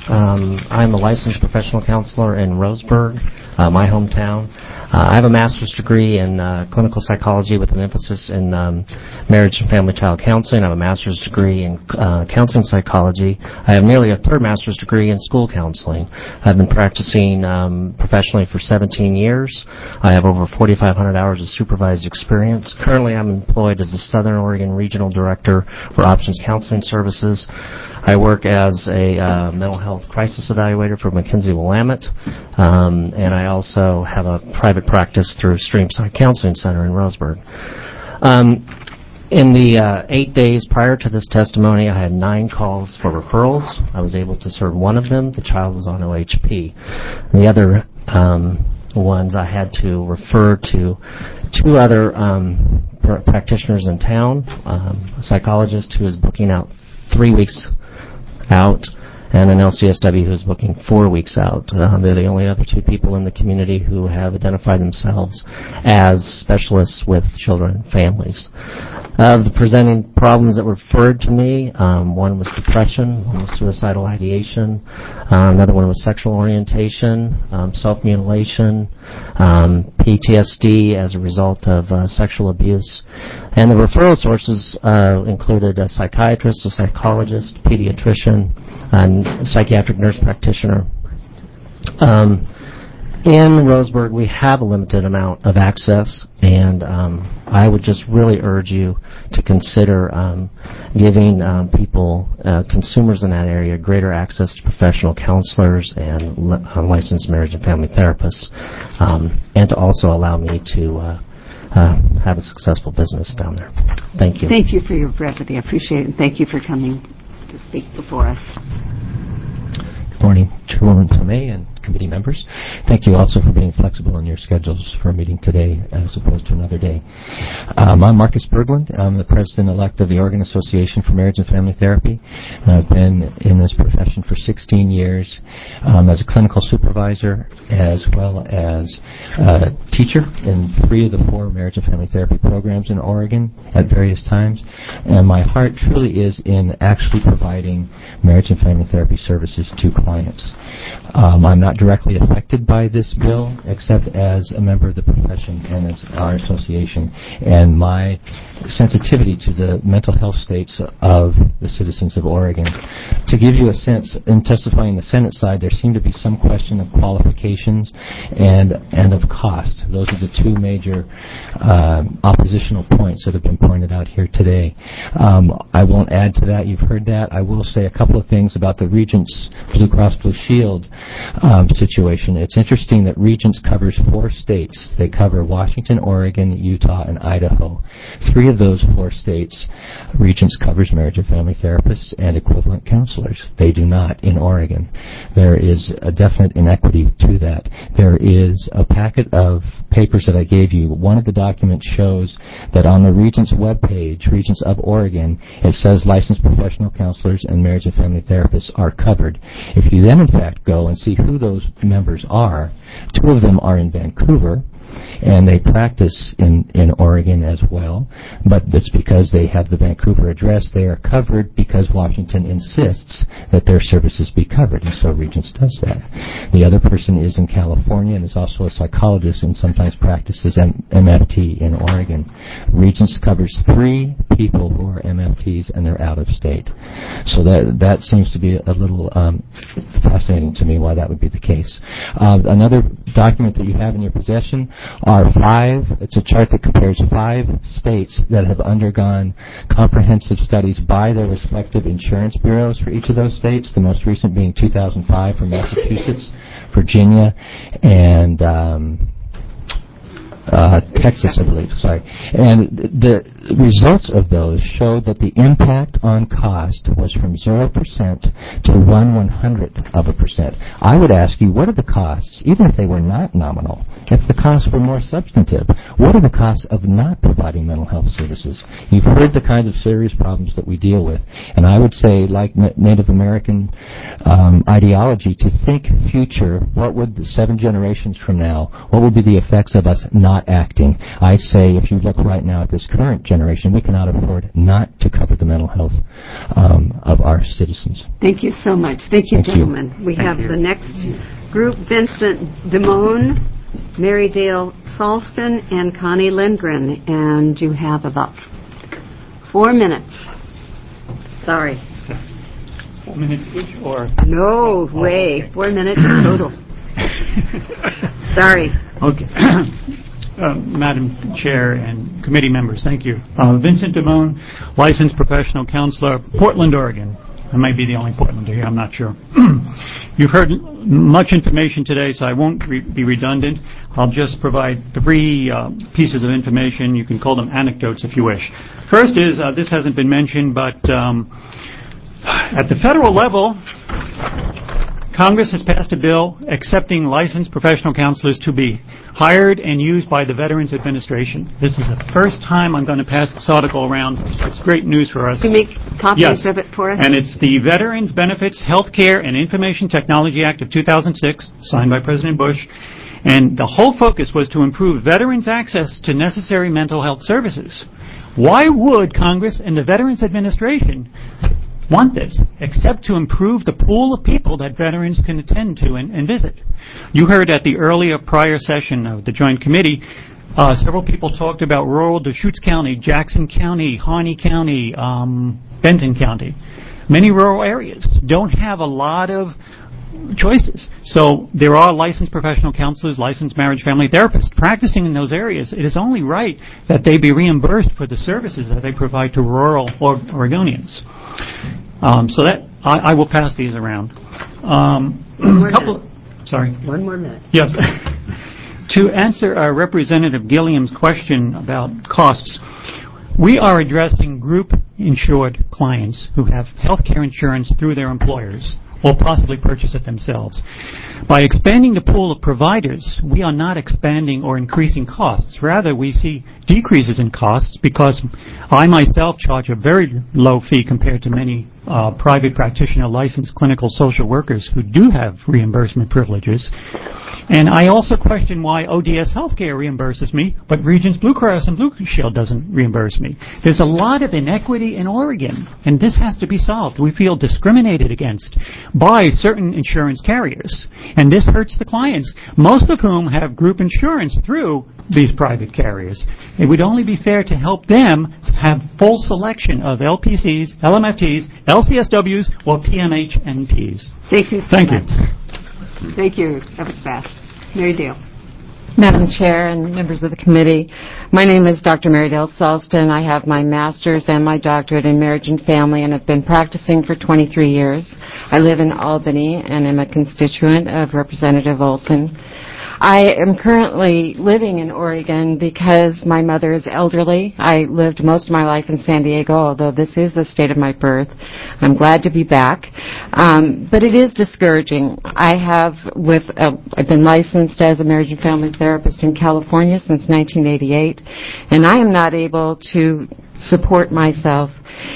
Um, I'm a licensed professional counselor in Roseburg, uh, my hometown. Uh, I have a master's degree in uh, clinical psychology with an emphasis in um, marriage and family child counseling. I have a master's degree in uh, counseling psychology. I have nearly a third master's degree in school counseling. I've been practicing um, professionally for seventeen years. I have over forty-five hundred hours of supervised experience. Currently, I'm employed as the Southern Oregon Regional Director for Options Counseling Services. I work as a uh, mental health crisis evaluator for McKinsey Willamette, um, and I also have a private practice through Streamside Counseling Center in Roseburg. Um, in the uh, eight days prior to this testimony, I had nine calls for referrals. I was able to serve one of them. The child was on O H P. The other um, ones I had to refer to two other um, pr- practitioners in town, um, a psychologist who is booking out three weeks out, and an L C S W who's booking four weeks out. Uh, they're the only other two people in the community who have identified themselves as specialists with children and families. Of the presenting problems that were referred to me, um, one was depression, one was suicidal ideation, uh, another one was sexual orientation, um, self-mutilation, um, P T S D as a result of uh, sexual abuse. And the referral sources uh, included a psychiatrist, a psychologist, pediatrician, and a psychiatric nurse practitioner. Um, in Roseburg, we have a limited amount of access, and um, I would just really urge you to consider um, giving um, people, uh, consumers in that area, greater access to professional counselors and li- uh, licensed marriage and family therapists, um, and to also allow me to uh, uh, have a successful business down there. Thank you. Thank you for your brevity. I appreciate it, and thank you for coming to speak before us. Good morning, Chairwoman Tomei and committee members. Thank you also for being flexible in your schedules for a meeting today as opposed to another day. Um, I'm Marcus Berglund. I'm the president-elect of the Oregon Association for Marriage and Family Therapy. And I've been in this profession for sixteen years um, as a clinical supervisor as well as a teacher in three of the four marriage and family therapy programs in Oregon at various times. And my heart truly is in actually providing marriage and family therapy services to clients. Um, I'm not directly affected by this bill except as a member of the profession and as our association, and my sensitivity to the mental health states of the citizens of Oregon. To give you a sense, in testifying the Senate side, there seemed to be some question of qualifications and and of cost. Those are the two major uh, oppositional points that have been pointed out here today. Um, I won't add to that. You've heard that. I will say a couple of things about the Regents Blue Cross Blue Shield um, situation. It's interesting that Regents covers four states. They cover Washington, Oregon, Utah, and Idaho. Three of those four states, Regents covers marriage and family therapists and equivalent counselors. They do not in Oregon. There is a definite inequity to that. There is a packet of papers that I gave you. One of the documents shows that on the Regents webpage, Regents of Oregon, it says licensed professional counselors and marriage and family therapists are covered. If you then, in fact, go and see who those members are, two of them are in Vancouver, and they practice in, in Oregon as well, but it's because they have the Vancouver address. They are covered because Washington insists that their services be covered, and so Regents does that. The other person is in California and is also a psychologist and sometimes practices M- MFT in Oregon. Regents covers three people who are M F Ts, and they're out of state. So that that seems to be a little um, fascinating to me why that would be the case. Uh, another document that you have in your possession are five, it's a chart that compares five states that have undergone comprehensive studies by their respective insurance bureaus for each of those states, the most recent being two thousand five for Massachusetts, Virginia, and um, uh, Texas, I believe, sorry. And the results of those showed that the impact on cost was from zero percent to one one-hundredth of a percent. I would ask you, what are the costs, even if they were not nominal, if the costs were more substantive, what are the costs of not providing mental health services? You've heard the kinds of serious problems that we deal with, and I would say, like N- Native American um, ideology, to think future, what would the seven generations from now, what would be the effects of us not not acting. I say if you look right now at this current generation, we cannot afford not to cover the mental health um, of our citizens. Thank you so much. Thank you, Thank you. gentlemen. We Thank have you. the next group, Vincent Damone, Mary Dale Salston, and Connie Lindgren. And you have about four minutes. Sorry. Four minutes each, or? No way. okay. Four minutes total. Sorry. Okay. Uh, Madam Chair and committee members, thank you. Uh, Vincent Damone, licensed professional counselor, Portland, Oregon. I might be the only Portlander here, I'm not sure. You've heard much information today, so I won't re- be redundant. I'll just provide three uh, pieces of information. You can call them anecdotes if you wish. First is, uh, this hasn't been mentioned, but um, at the federal level, Congress has passed a bill accepting licensed professional counselors to be hired and used by the Veterans Administration. This is the first time I'm going to pass this article around. It's great news for us. Can you make copies Yes. of it for us? And it's the Veterans Benefits, Healthcare, and Information Technology Act of two thousand six, signed by President Bush. And the whole focus was to improve veterans' access to necessary mental health services. Why would Congress and the Veterans Administration want this, except to improve the pool of people that veterans can attend to and, and visit? You heard at the earlier prior session of the Joint Committee, uh, several people talked about rural Deschutes County, Jackson County, Harney County, um, Benton County. Many rural areas don't have a lot of choices. So there are licensed professional counselors, licensed marriage family therapists practicing in those areas. It is only right that they be reimbursed for the services that they provide to rural or- Oregonians. Um, so that I, I will pass these around. Um, One a couple. minute. Sorry. One more minute. Yes. To answer uh, Representative Gilliam's question about costs, we are addressing group-insured clients who have health care insurance through their employers or possibly purchase it themselves. By expanding the pool of providers, we are not expanding or increasing costs. Rather, we see decreases in costs because I myself charge a very low fee compared to many uh, private practitioner licensed clinical social workers who do have reimbursement privileges. And I also question why O D S Healthcare reimburses me, but Regents Blue Cross and Blue Shield doesn't reimburse me. There's a lot of inequity in Oregon, and this has to be solved. We feel discriminated against by certain insurance carriers, and this hurts the clients, most of whom have group insurance through these private carriers. It would only be fair to help them have full selection of L P Cs, L M F Ts, L C S Ws, or P M H N Ps. Thank you so Thank much. you. Thank you. That was fast. Mary Dale. Madam Chair and members of the committee, my name is Doctor Mary Dale Salston. I have my master's and my doctorate in marriage and family and have been practicing for twenty-three years. I live in Albany and am a constituent of Representative Olson. I am currently living in Oregon because my mother is elderly. I lived most of my life in San Diego, although this is the state of my birth. I'm glad to be back. Um, but it is discouraging. I have with uh, I've been licensed as a marriage and family therapist in California since nineteen eighty-eight, and I am not able to support myself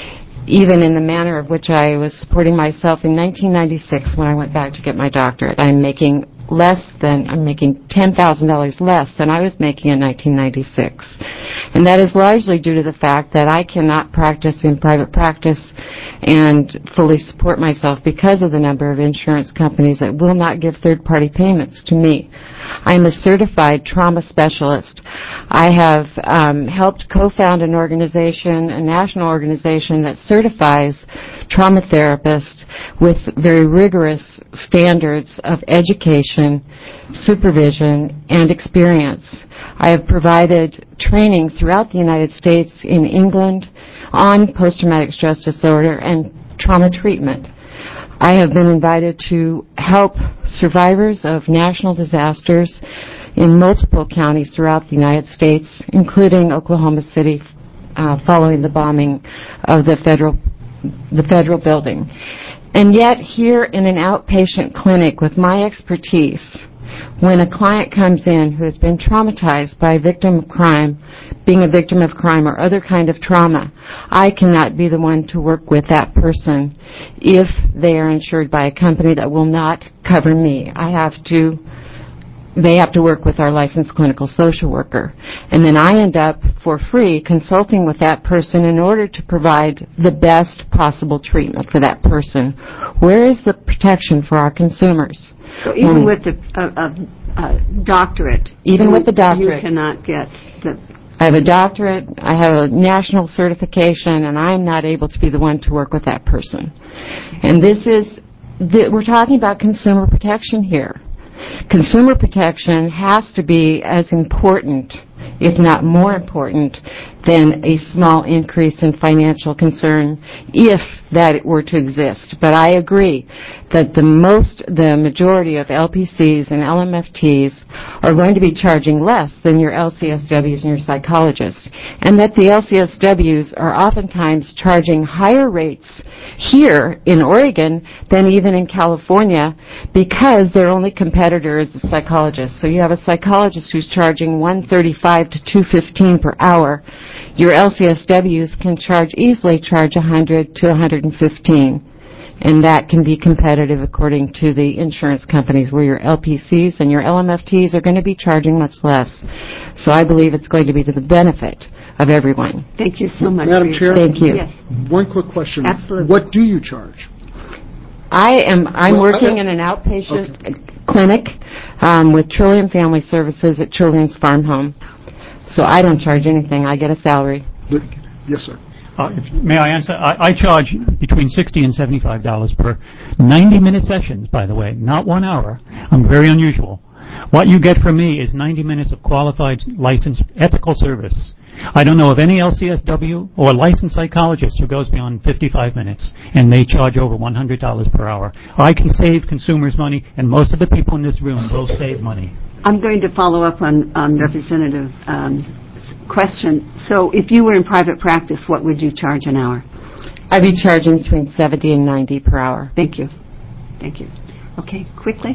even in the manner of which I was supporting myself in nineteen ninety-six when I went back to get my doctorate. I'm making less than, I'm making ten thousand dollars less than I was making in nineteen ninety-six. And that is largely due to the fact that I cannot practice in private practice and fully support myself because of the number of insurance companies that will not give third-party payments to me. I'm a certified trauma specialist. I have um, helped co-found an organization, a national organization that certifies trauma therapists with very rigorous standards of education, supervision, and experience. I have provided training throughout the United States in England on post-traumatic stress disorder and trauma treatment. I have been invited to help survivors of national disasters in multiple counties throughout the United States, including Oklahoma City, uh, following the bombing of the federal the federal building. And yet here in an outpatient clinic with my expertise, when a client comes in who has been traumatized by a victim of crime, being a victim of crime or other kind of trauma, I cannot be the one to work with that person if they are insured by a company that will not cover me. I have to they have to work with our licensed clinical social worker. And then I end up, for free, consulting with that person in order to provide the best possible treatment for that person. Where is the protection for our consumers? So even Um, with the uh, uh, uh, doctorate, Even you, with the doctorate. you cannot get the... I have a doctorate, I have a national certification, and I'm not able to be the one to work with that person. And this is, th- we're talking about consumer protection here. Consumer protection has to be as important, if not more important, than a small increase in financial concern, if that were to exist. But I agree that the most, the majority of L P Cs and L M F Ts are going to be charging less than your L C S Ws and your psychologists, and that the L C S Ws are oftentimes charging higher rates here in Oregon than even in California, because their only competitor is the psychologist. So you have a psychologist who's charging one thirty-five to two fifteen per hour. Your L C S Ws can charge easily charge one hundred to one hundred fifteen, and that can be competitive according to the insurance companies, where your L P Cs and your L M F Ts are going to be charging much less. So I believe it's going to be to the benefit of everyone. Thank you so much. Madam Chair? Thank you. Yes. One quick question. Absolutely. What do you charge? I am, I'm Well, working I- in an outpatient clinic um, with Trillium Family Services at Children's Farm Home. So I don't charge anything. I get a salary. Yes, sir. Uh, if, may I answer? I, I charge between sixty and seventy-five dollars per ninety-minute sessions, by the way, not one hour. I'm very unusual. What you get from me is ninety minutes of qualified, licensed, ethical service. I don't know of any L C S W or licensed psychologist who goes beyond fifty-five minutes, and they charge over one hundred dollars per hour. I can save consumers money, and most of the people in this room will save money. I'm going to follow up on, on Representative um, question. So if you were in private practice, what would you charge an hour? I'd be charging between seventy and ninety per hour. Thank you. Thank you. Okay, quickly.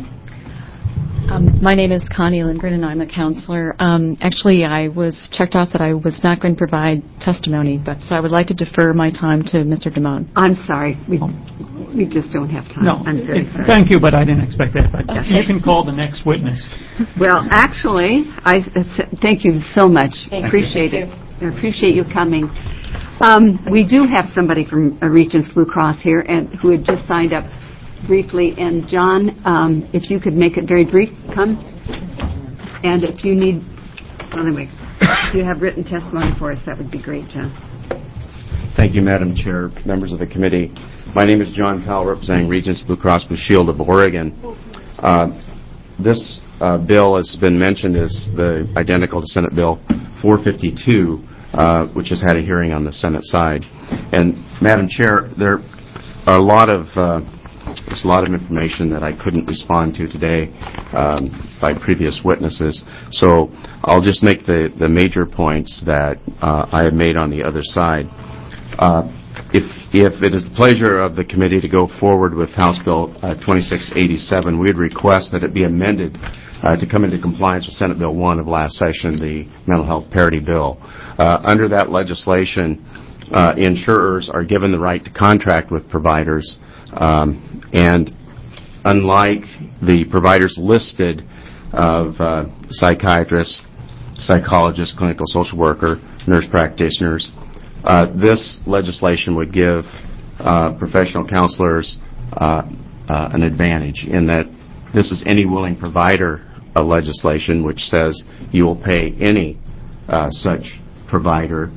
Um, my name is Connie Lindgren, and I'm a counselor. Um, actually, I was checked off that I was not going to provide testimony, but so I would like to defer my time to Mister Damone. I'm sorry. We, we just don't have time. No, I'm very it- sorry. thank you, but I didn't expect that. But Okay. you can call the next witness. Well, actually, I thank you so much. Thank you. Appreciate Thank it. I appreciate you coming. Um, we do have somebody from uh, Regents Blue Cross here, and who had just signed up briefly. And John, um, if you could make it very brief, come. And if you need, well, anyway, if you have written testimony for us, that would be great, John. Thank you, Madam Chair, members of the committee. My name is John Powell, representing Regents Blue Cross Blue Shield of Oregon. Uh, this uh, bill, as has been mentioned, is the identical to Senate Bill four fifty-two, uh, which has had a hearing on the Senate side. And, Madam Chair, there are a lot of uh, there's a lot of information that I couldn't respond to today um, by previous witnesses. So I'll just make the, the major points that uh, I have made on the other side. Uh, if, if it is the pleasure of the committee to go forward with House Bill uh, twenty-six eighty-seven, we would request that it be amended uh, to come into compliance with Senate Bill one of last session, the Mental Health Parity Bill. Uh, under that legislation, uh, insurers are given the right to contract with providers, um, and unlike the providers listed of uh, psychiatrists, psychologists, clinical social worker, nurse practitioners, Uh, this legislation would give uh, professional counselors uh, uh, an advantage in that this is any willing provider of legislation, which says you will pay any uh, such provider.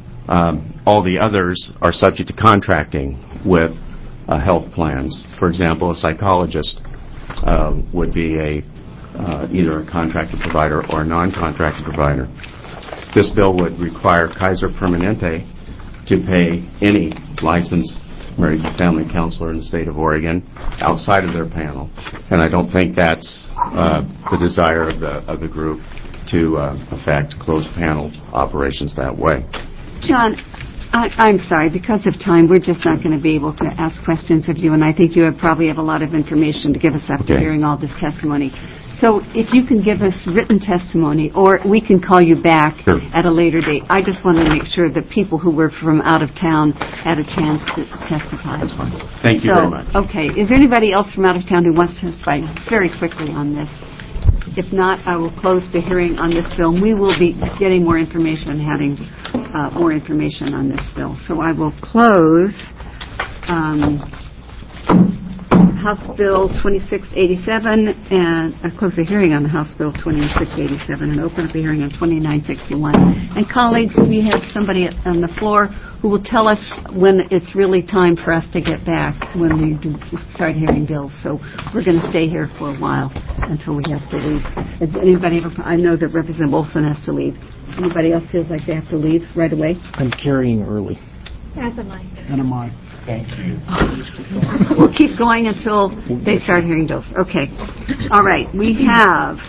Um, all the others are subject to contracting with uh, health plans. For example, a psychologist uh, would be a uh, either a contracted provider or a non-contracted provider. This bill would require Kaiser Permanente to pay any licensed marriage and family counselor in the state of Oregon outside of their panel, and I don't think that's uh, the desire of the of the group to uh, affect closed panel operations that way. John, I, I'm sorry. Because of time, we're just not going to be able to ask questions of you, and I think you have probably have a lot of information to give us after Okay. hearing all this testimony. So if you can give us written testimony, or we can call you back Sure. at a later date. I just want to make sure that people who were from out of town had a chance to testify. That's fine. Thank you so, very much. Okay. Is there anybody else from out of town who wants to testify very quickly on this? If not, I will close the hearing on this bill. We will be getting more information and having uh, more information on this bill. So I will close um, House Bill twenty-six eighty-seven and uh, close the hearing on House Bill twenty-six eighty-seven and open up the hearing on twenty-nine sixty-one. And colleagues, we have somebody on the floor who will tell us when it's really time for us to get back when we do start hearing bills. So we're going to stay here for a while until we have to leave. Does anybody have a, I know that Representative Olson has to leave. Anybody else feels like they have to leave right away? I'm carrying early. As am I. And am I. Thank you. We'll keep going until they start hearing bills. Okay. All right. We have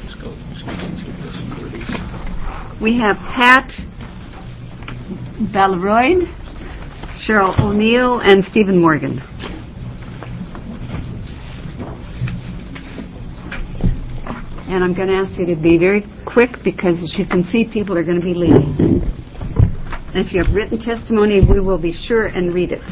we have Pat Balleroyd, Cheryl O'Neill, and Stephen Morgan. And I'm going to ask you to be very quick because, as you can see, people are going to be leaving. And if you have written testimony, we will be sure and read it.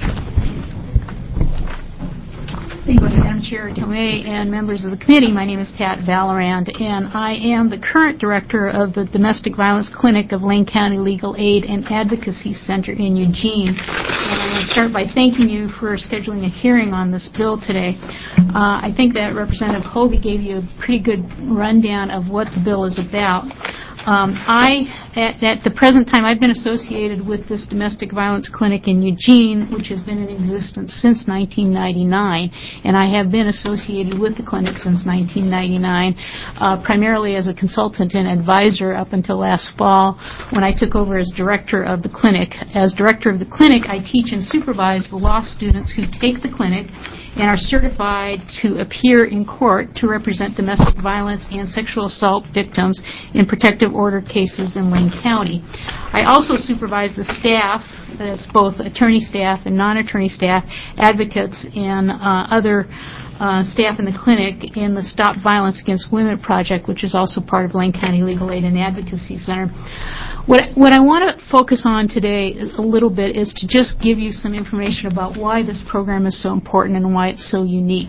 Thank you, Madam Chair Tomei and members of the committee. My name is Pat Vallerand, and I am the current director of the Domestic Violence Clinic of Lane County Legal Aid and Advocacy Center in Eugene. And I want to start by thanking you for scheduling a hearing on this bill today. Uh, I think that Representative Hovey gave you a pretty good rundown of what the bill is about. Um, I, at, at the present time, I've been associated with this domestic violence clinic in Eugene, which has been in existence since nineteen ninety-nine, and I have been associated with the clinic since nineteen ninety-nine, uh, primarily as a consultant and advisor up until last fall when I took over as director of the clinic. As director of the clinic, I teach and supervise the law students who take the clinic and are certified to appear in court to represent domestic violence and sexual assault victims in protective order cases in Lane County. I also supervise the staff, that's both attorney staff and non-attorney staff, advocates, and uh, other uh, staff in the clinic in the Stop Violence Against Women project, which is also part of Lane County Legal Aid and Advocacy Center. What, what I want to focus on today a little bit is to just give you some information about why this program is so important and why it's so unique.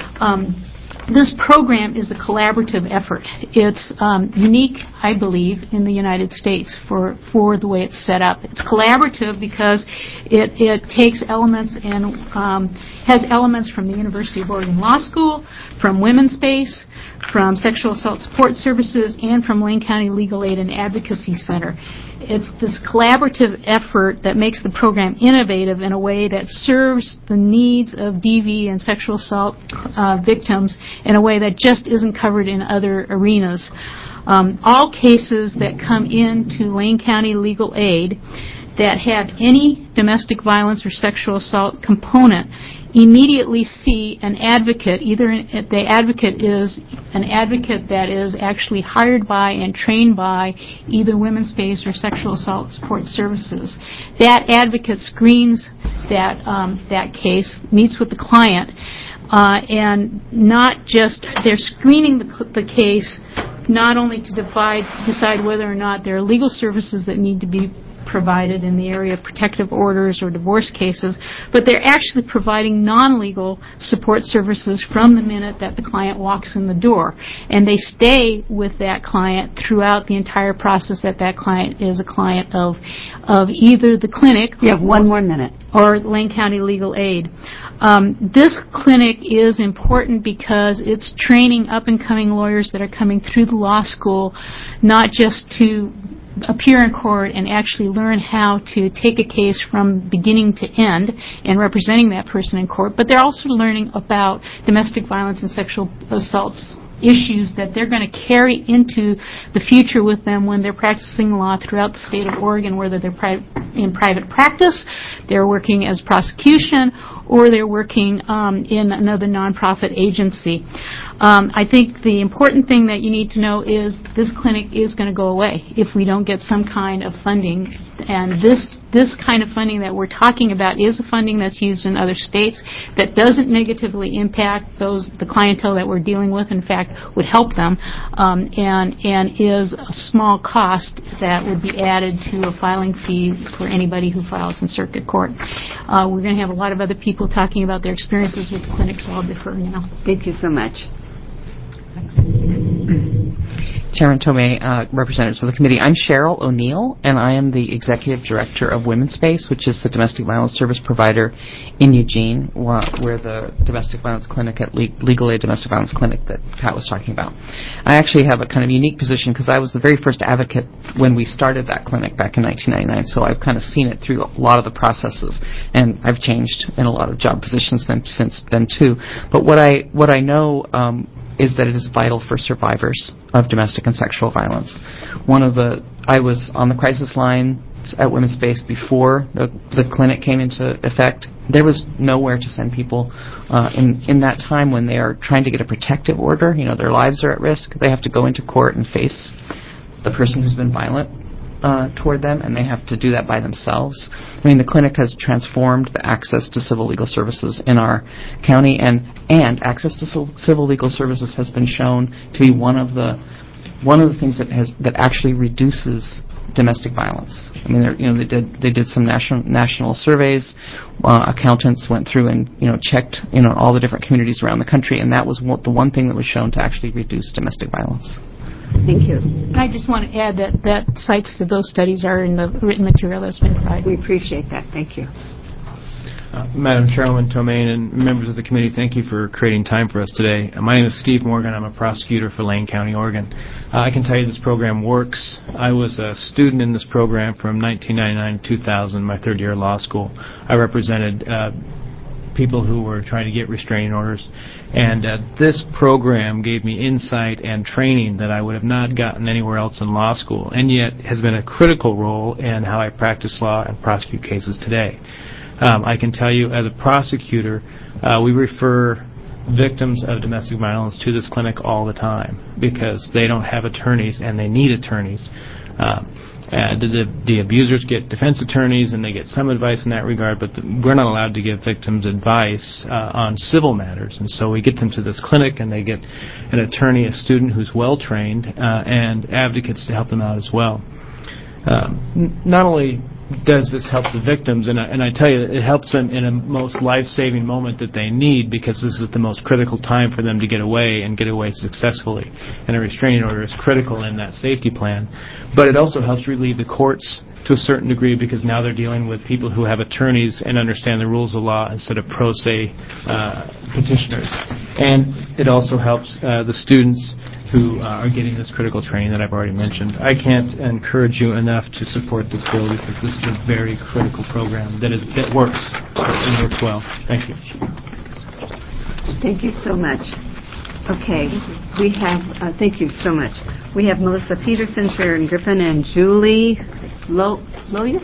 Um, This program is a collaborative effort. It's um, unique, I believe, in the United States for, for the way it's set up. It's collaborative because it, it takes elements and um, has elements from the University of Oregon Law School, from Women's Space, from Sexual Assault Support Services, and from Lane County Legal Aid and Advocacy Center. It's this collaborative effort that makes the program innovative in a way that serves the needs of D V and sexual assault uh, victims in a way that just isn't covered in other arenas. Um, all cases that come into Lane County Legal Aid that have any domestic violence or sexual assault component immediately see an advocate. Either the advocate is an advocate that is actually hired by and trained by either Women's Space or Sexual Assault Support Services. That advocate screens that um, that case, meets with the client, uh, and not just they're screening the, the case not only to divide, decide whether or not there are legal services that need to be provided in the area of protective orders or divorce cases, but they're actually providing non-legal support services from the minute that the client walks in the door. And they stay with that client throughout the entire process that that client is a client of of either the clinic. You have one more minute. Or Lane County Legal Aid. Um, this clinic is important because it's training up-and-coming lawyers that are coming through the law school, not just to appear in court and actually learn how to take a case from beginning to end and representing that person in court, but they're also learning about domestic violence and sexual assaults issues that they're going to carry into the future with them when they're practicing law throughout the state of Oregon, whether they're pri- in private practice, they're working as prosecution, or they're working um, in another nonprofit agency. Um, I think the important thing that you need to know is this clinic is going to go away if we don't get some kind of funding. And this this kind of funding that we're talking about is a funding that's used in other states that doesn't negatively impact those the clientele that we're dealing with. In fact, would help them, um, and and is a small cost that would be added to a filing fee for anybody who files in circuit court. Uh, we're going to have a lot of other people talking about their experiences with the clinic, so I'll defer now. Thank you so much. Chairman Tomei, uh, representatives of the committee. I'm Cheryl O'Neill, and I am the Executive Director of Women's Space, which is the domestic violence service provider in Eugene, where the domestic violence clinic at Le- Legal Aid Domestic Violence Clinic that Pat was talking about. I actually have a kind of unique position because I was the very first advocate when we started that clinic back in nineteen ninety-nine, so I've kind of seen it through a lot of the processes, and I've changed in a lot of job positions then, since then too. But what I what I know um, is that it is vital for survivors of domestic and sexual violence. One of the I was on the crisis line at Women's Space before the, the clinic came into effect. There was nowhere to send people uh, in in that time when they are trying to get a protective order. You know, their lives are at risk. They have to go into court and face the person who's been violent uh, toward them, and they have to do that by themselves. I mean, the clinic has transformed the access to civil legal services in our county, and and access to civil legal services has been shown to be one of the one of the things that has that actually reduces domestic violence. I mean, you know, they did they did some national national surveys. Uh, accountants went through and you know checked you know all the different communities around the country, and that was one, the one thing that was shown to actually reduce domestic violence. Thank you. I just want to add that that sites to those studies are in the written material that's been provided. We appreciate that. Thank you. Uh, Madam Chairwoman Tomei and members of the committee, thank you for creating time for us today. Uh, my name is Steve Morgan. I'm a prosecutor for Lane County, Oregon. Uh, I can tell you this program works. I was a student in this program from nineteen ninety-nine to two thousand, my third year of law school. I represented uh, people who were trying to get restraining orders, and uh, this program gave me insight and training that I would have not gotten anywhere else in law school, and yet has been a critical role in how I practice law and prosecute cases today. Um, I can tell you, as a prosecutor, uh, we refer victims of domestic violence to this clinic all the time because they don't have attorneys and they need attorneys. Uh, uh, the, the abusers get defense attorneys and they get some advice in that regard, but the, we're not allowed to give victims advice uh, on civil matters. And so we get them to this clinic and they get an attorney, a student who's well-trained, uh, and advocates to help them out as well. Um, n- not only does this help the victims, and I, and I tell you, it helps them in a most life-saving moment that they need because this is the most critical time for them to get away and get away successfully. And a restraining order is critical in that safety plan. But it also helps relieve the courts to a certain degree because now they're dealing with people who have attorneys and understand the rules of law instead of pro se uh, petitioners. And it also helps uh, the students who uh, are getting this critical training that I've already mentioned. I can't encourage you enough to support this bill because this is a very critical program that is that works and works well. Thank you. Thank you so much. Okay, we have, uh, thank you so much. We have Melissa Peterson, Sharon Griffin, and Julie Lo- Loyas?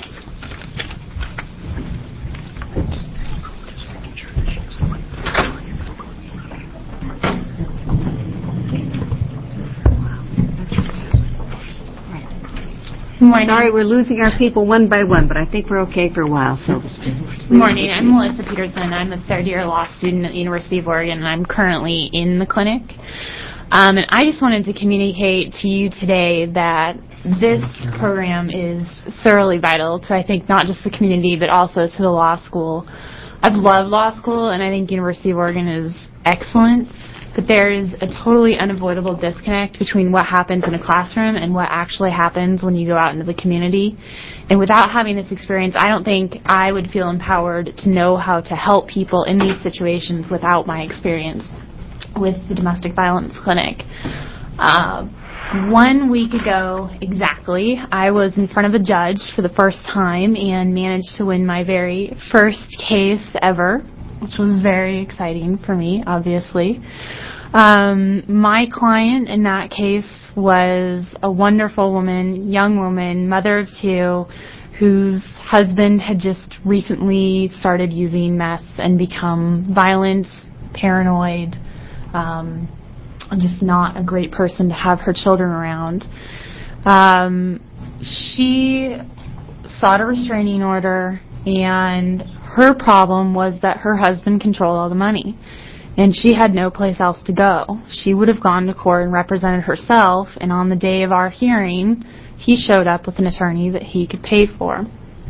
Morning. Sorry, we're losing our people one by one, but I think we're okay for a while. So, Good morning. I'm Melissa Peterson. I'm a third-year law student at the University of Oregon, and I'm currently in the clinic. Um, and I just wanted to communicate to you today that this program is thoroughly vital to, I think, not just the community, but also to the law school. I've loved law school, and I think University of Oregon is excellent. But there is a totally unavoidable disconnect between what happens in a classroom and what actually happens when you go out into the community. And without having this experience, I don't think I would feel empowered to know how to help people in these situations without my experience with the domestic violence clinic. Uh, one week ago exactly, I was in front of a judge for the first time and managed to win my very first case ever, which was very exciting for me, obviously. Um, my client in that case was a wonderful woman, young woman, mother of two, whose husband had just recently started using meth and become violent, paranoid, um, just not a great person to have her children around. Um, she sought a restraining order, and her problem was that her husband controlled all the money, and she had no place else to go. She would have gone to court and represented herself, and on the day of our hearing, he showed up with an attorney that he could pay for.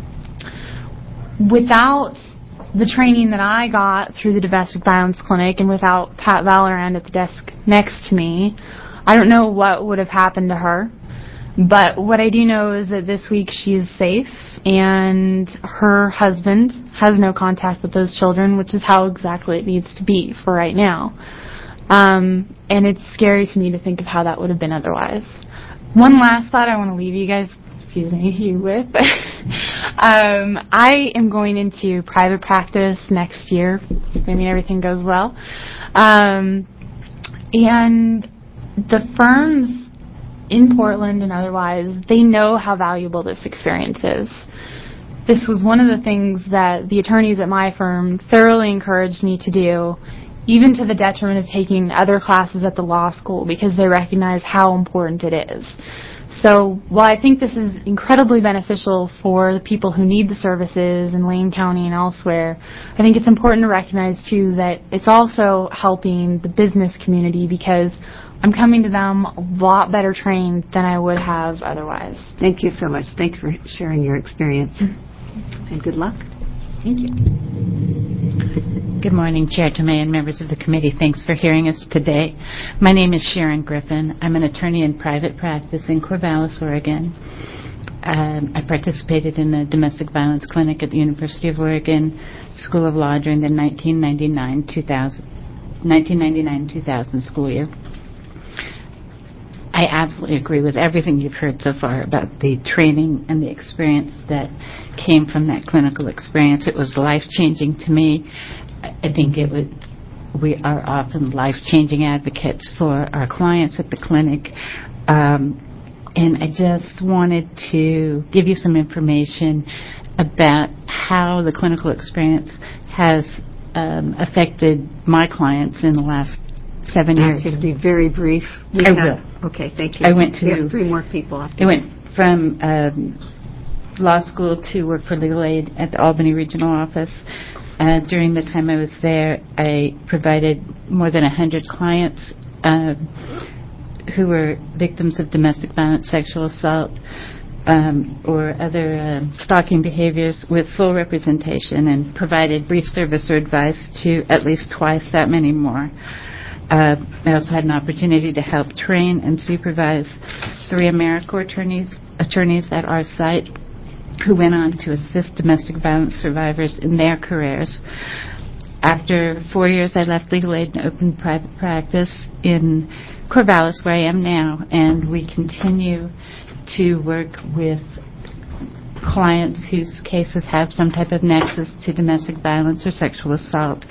Without the training that I got through the domestic violence clinic and without Pat Valorand at the desk next to me, I don't know what would have happened to her, but what I do know is that this week she is safe, and her husband has no contact with those children, which is how exactly it needs to be for right now. Um, and it's scary to me to think of how that would have been otherwise. One last thought I want to leave you guys, excuse me, you with. um, I am going into private practice next year, assuming everything goes well. Um, and the firms in Portland and otherwise, they know how valuable this experience is. This was one of the things that the attorneys at my firm thoroughly encouraged me to do, even to the detriment of taking other classes at the law school, because they recognize how important it is. So while I think this is incredibly beneficial for the people who need the services in Lane County and elsewhere, I think it's important to recognize, too, that it's also helping the business community, because I'm coming to them a lot better trained than I would have otherwise. Thank you so much. Thank you for sharing your experience. And good luck. Thank you. Good morning, Chair Tomei and members of the committee. Thanks for hearing us today. My name is Sharon Griffin. I'm an attorney in private practice in Corvallis, Oregon. Um, I participated in a domestic violence clinic at the University of Oregon School of Law during the nineteen ninety-nine two thousand school year. I absolutely agree with everything you've heard so far about the training and the experience that came from that clinical experience. It was life-changing to me. I think it would, we are often life-changing advocates for our clients at the clinic. Um, and I just wanted to give you some information about how the clinical experience has um, affected my clients in the last seven years. Ask you to be very brief. We I have, will. Okay, thank you. I went to... We have three more people after I went from um, law school to work for legal aid at the Albany Regional Office. Uh, during the time I was there, I provided more than one hundred clients uh, who were victims of domestic violence, sexual assault, um, or other uh, stalking behaviors with full representation, and provided brief service or advice to at least twice that many more. Uh, I also had an opportunity to help train and supervise three AmeriCorps attorneys, attorneys at our site, who went on to assist domestic violence survivors in their careers. After four years, I left legal aid and opened private practice in Corvallis, where I am now, and we continue to work with clients whose cases have some type of nexus to domestic violence or sexual assault.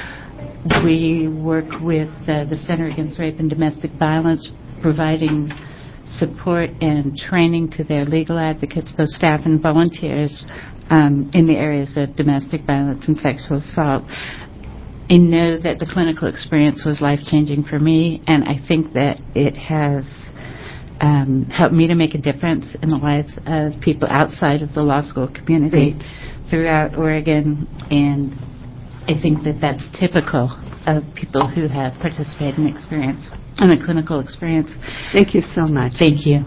We work with uh, the Center Against Rape and Domestic Violence, providing support and training to their legal advocates, both staff and volunteers, um, in the areas of domestic violence and sexual assault. I know that the clinical experience was life-changing for me, and I think that it has um, helped me to make a difference in the lives of people outside of the law school community Great. Throughout Oregon, and I think that that's typical of people who have participated in experience, in a clinical experience. Thank you so much. Thank you.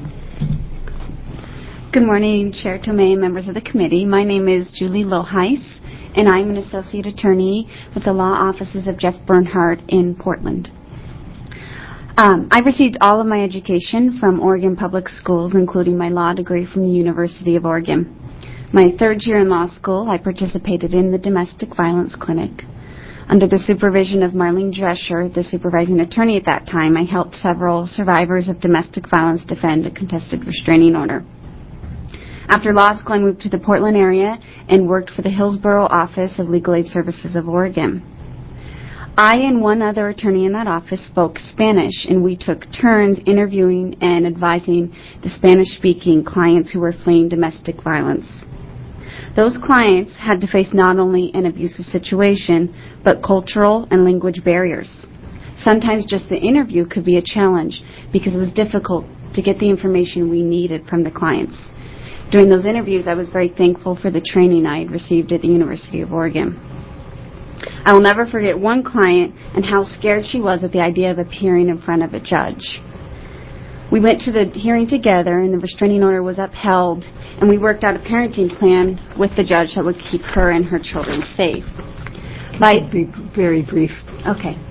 Good morning, Chair Tomei and members of the committee. My name is Julie Loheis, and I'm an associate attorney with the law offices of Jeff Bernhardt in Portland. Um, I received all of my education from Oregon Public Schools, including my law degree from the University of Oregon. My third year in law school, I participated in the domestic violence clinic. Under the supervision of Marlene Drescher, the supervising attorney at that time, I helped several survivors of domestic violence defend a contested restraining order. After law school, I moved to the Portland area and worked for the Hillsborough office of Legal Aid Services of Oregon. I and one other attorney in that office spoke Spanish, and we took turns interviewing and advising the Spanish-speaking clients who were fleeing domestic violence. Those clients had to face not only an abusive situation, but cultural and language barriers. Sometimes just the interview could be a challenge because it was difficult to get the information we needed from the clients. During those interviews, I was very thankful for the training I had received at the University of Oregon. I will never forget one client and how scared she was at the idea of appearing in front of a judge. We went to the hearing together, and the restraining order was upheld, and we worked out a parenting plan with the judge that would keep her and her children safe. By be very brief. Okay.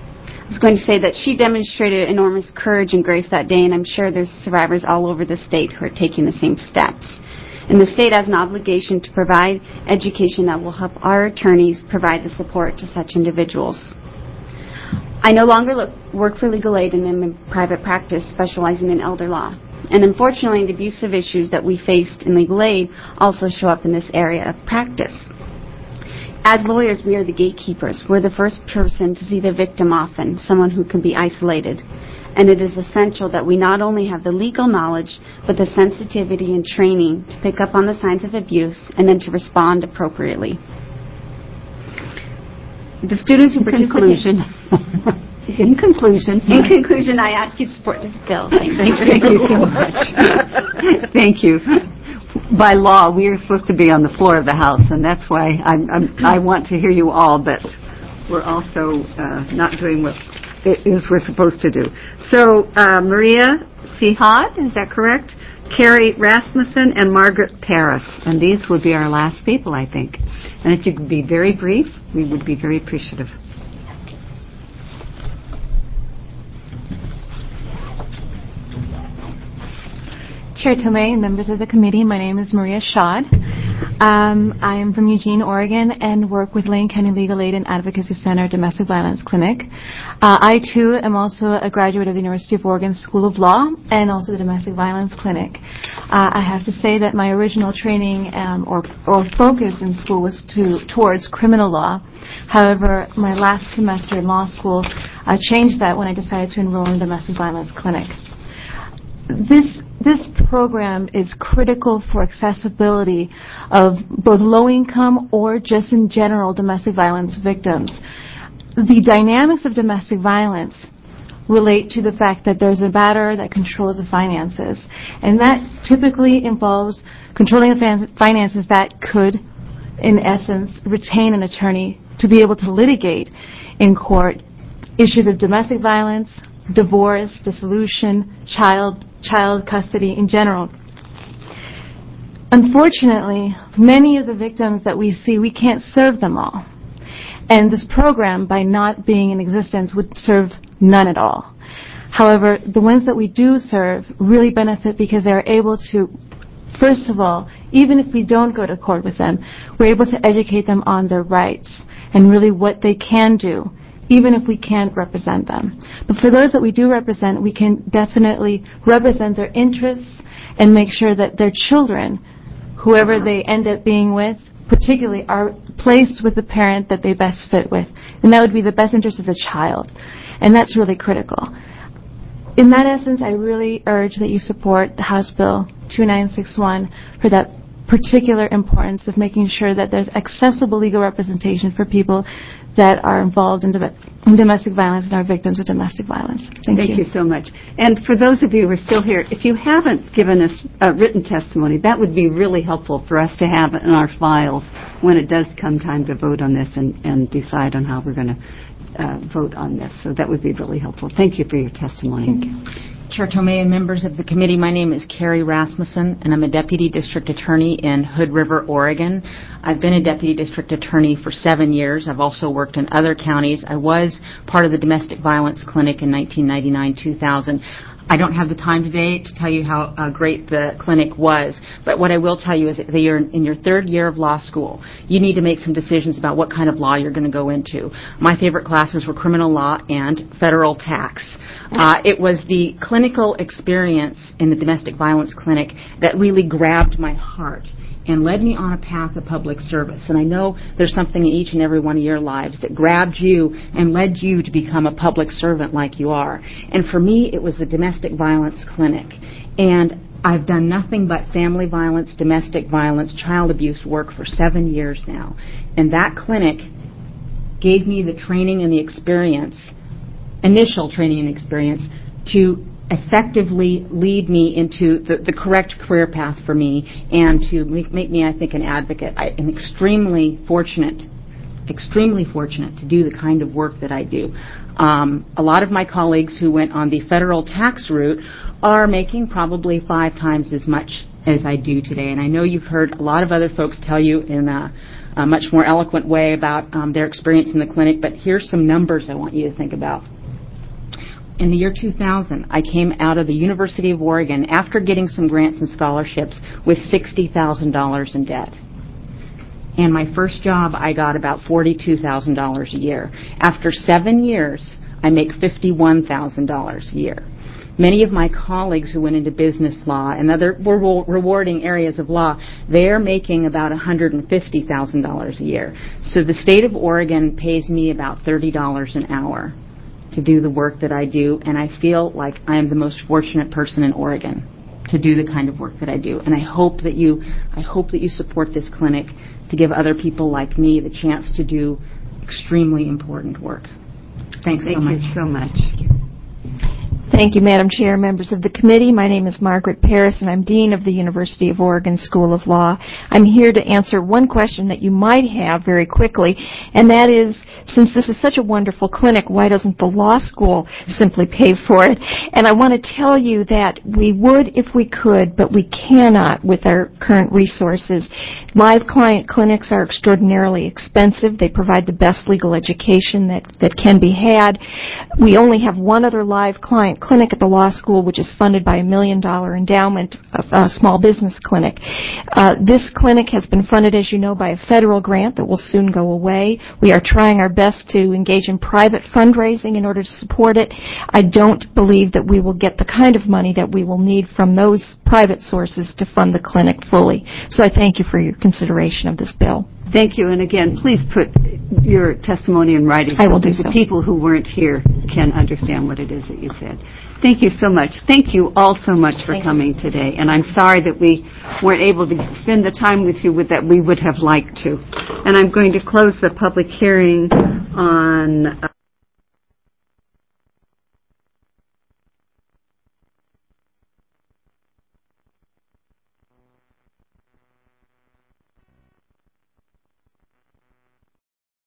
was going to say that she demonstrated enormous courage and grace that day, and I'm sure there's survivors all over the state who are taking the same steps. And the state has an obligation to provide education that will help our attorneys provide the support to such individuals. I no longer look, work for legal aid and am in private practice specializing in elder law. And unfortunately, the abusive issues that we faced in legal aid also show up in this area of practice. As lawyers, we are the gatekeepers. We're the first person to see the victim often, someone who can be isolated. And it is essential that we not only have the legal knowledge, but the sensitivity and training to pick up on the signs of abuse and then to respond appropriately. The students who participate... In conclusion. In conclusion, I ask you to support this bill. Thank you. Thank you so much. Thank you. By law, we are supposed to be on the floor of the House, and that's why I'm, I'm, I want to hear you all, but we're also uh, not doing what it is we're supposed to do. So, uh, Maria Sihad, is that correct? Carrie Rasmussen and Margaret Paris. And these would be our last people, I think. And if you could be very brief, we would be very appreciative. Chair Tomei and members of the committee, my name is Maria Schad. Um, I am from Eugene, Oregon, and work with Lane County Legal Aid and Advocacy Center Domestic Violence Clinic. Uh, I, too, am also a graduate of the University of Oregon School of Law and also the Domestic Violence Clinic. Uh, I have to say that my original training um, or, or focus in school was to, towards criminal law. However, my last semester in law school uh, changed that when I decided to enroll in Domestic Violence Clinic. This This program is critical for accessibility of both low-income or just in general domestic violence victims. The dynamics of domestic violence relate to the fact that there's a batterer that controls the finances, and that typically involves controlling the finances that could, in essence, retain an attorney to be able to litigate in court issues of domestic violence, divorce, dissolution, child child custody in general. Unfortunately, many of the victims that we see, we can't serve them all. And this program, by not being in existence, would serve none at all. However, the ones that we do serve really benefit because they're able to, first of all, even if we don't go to court with them, we're able to educate them on their rights and really what they can do, even if we can't represent them. But for those that we do represent, we can definitely represent their interests and make sure that their children, whoever they end up being with, particularly are placed with the parent that they best fit with. And that would be the best interest of the child. And that's really critical. In that essence, I really urge that you support the House Bill two nine six one for that particular importance of making sure that there's accessible legal representation for people that are involved in, dom- in domestic violence and are victims of domestic violence. Thank, Thank you. you so much. And for those of you who are still here, if you haven't given us a written testimony, that would be really helpful for us to have in our files when it does come time to vote on this and, and decide on how we're going to uh, vote on this. So that would be really helpful. Thank you for your testimony. Thank you. Chair Tomei and members of the committee, my name is Carrie Rasmussen, and I'm a Deputy District Attorney in Hood River, Oregon. I've been a Deputy District Attorney for seven years. I've also worked in other counties. I was part of the Domestic Violence Clinic in nineteen ninety-nine to two thousand. I don't have the time today to tell you how uh, great the clinic was, but what I will tell you is that you're in your third year of law school. You need to make some decisions about what kind of law you're going to go into. My favorite classes were criminal law and federal tax. Uh, it was the clinical experience in the domestic violence clinic that really grabbed my heart and led me on a path of public service. And I know there's something in each and every one of your lives that grabbed you and led you to become a public servant like you are. And for me, it was the domestic violence clinic. And I've done nothing but family violence, domestic violence, child abuse work for seven years now. And that clinic gave me the training and the experience, initial training and experience, to effectively lead me into the, the correct career path for me and to make, make me, I think, an advocate. I am extremely fortunate, extremely fortunate to do the kind of work that I do. Um, a lot of my colleagues who went on the federal tax route are making probably five times as much as I do today. And I know you've heard a lot of other folks tell you in a, a much more eloquent way about um, their experience in the clinic, but here's some numbers I want you to think about. in the year two thousand, I came out of the University of Oregon after getting some grants and scholarships with sixty thousand dollars in debt. And my first job, I got about forty-two thousand dollars a year. After seven years, I make fifty-one thousand dollars a year. Many of my colleagues who went into business law and other re- rewarding areas of law, they're making about one hundred fifty thousand dollars a year. So the state of Oregon pays me about thirty dollars an hour to do the work that I do, and I feel like I am the most fortunate person in Oregon to do the kind of work that I do. And I hope that you, I hope that you support this clinic to give other people like me the chance to do extremely important work. Thanks so much. Thank you so much. Thank you, Madam Chair, members of the committee. My name is Margaret Paris, and I'm Dean of the University of Oregon School of Law. I'm here to answer one question that you might have very quickly, and that is, since this is such a wonderful clinic, why doesn't the law school simply pay for it? And I want to tell you that we would if we could, but we cannot with our current resources. Live client clinics are extraordinarily expensive. They provide the best legal education that, that can be had. We only have one other live client clinic at the law school, which is funded by a million dollar endowment, a, a small business clinic. Uh, this clinic has been funded, as you know, by a federal grant that will soon go away. We are trying our best to engage in private fundraising in order to support it. I don't believe that we will get the kind of money that we will need from those private sources to fund the clinic fully. So I thank you for your consideration of this bill. Thank you. And again, please put your testimony in writing. I will so do the so. people who weren't here can understand what it is that you said. Thank you so much. Thank you all so much for Thank coming you. today. And I'm sorry that we weren't able to spend the time with you with that we would have liked to. And I'm going to close the public hearing on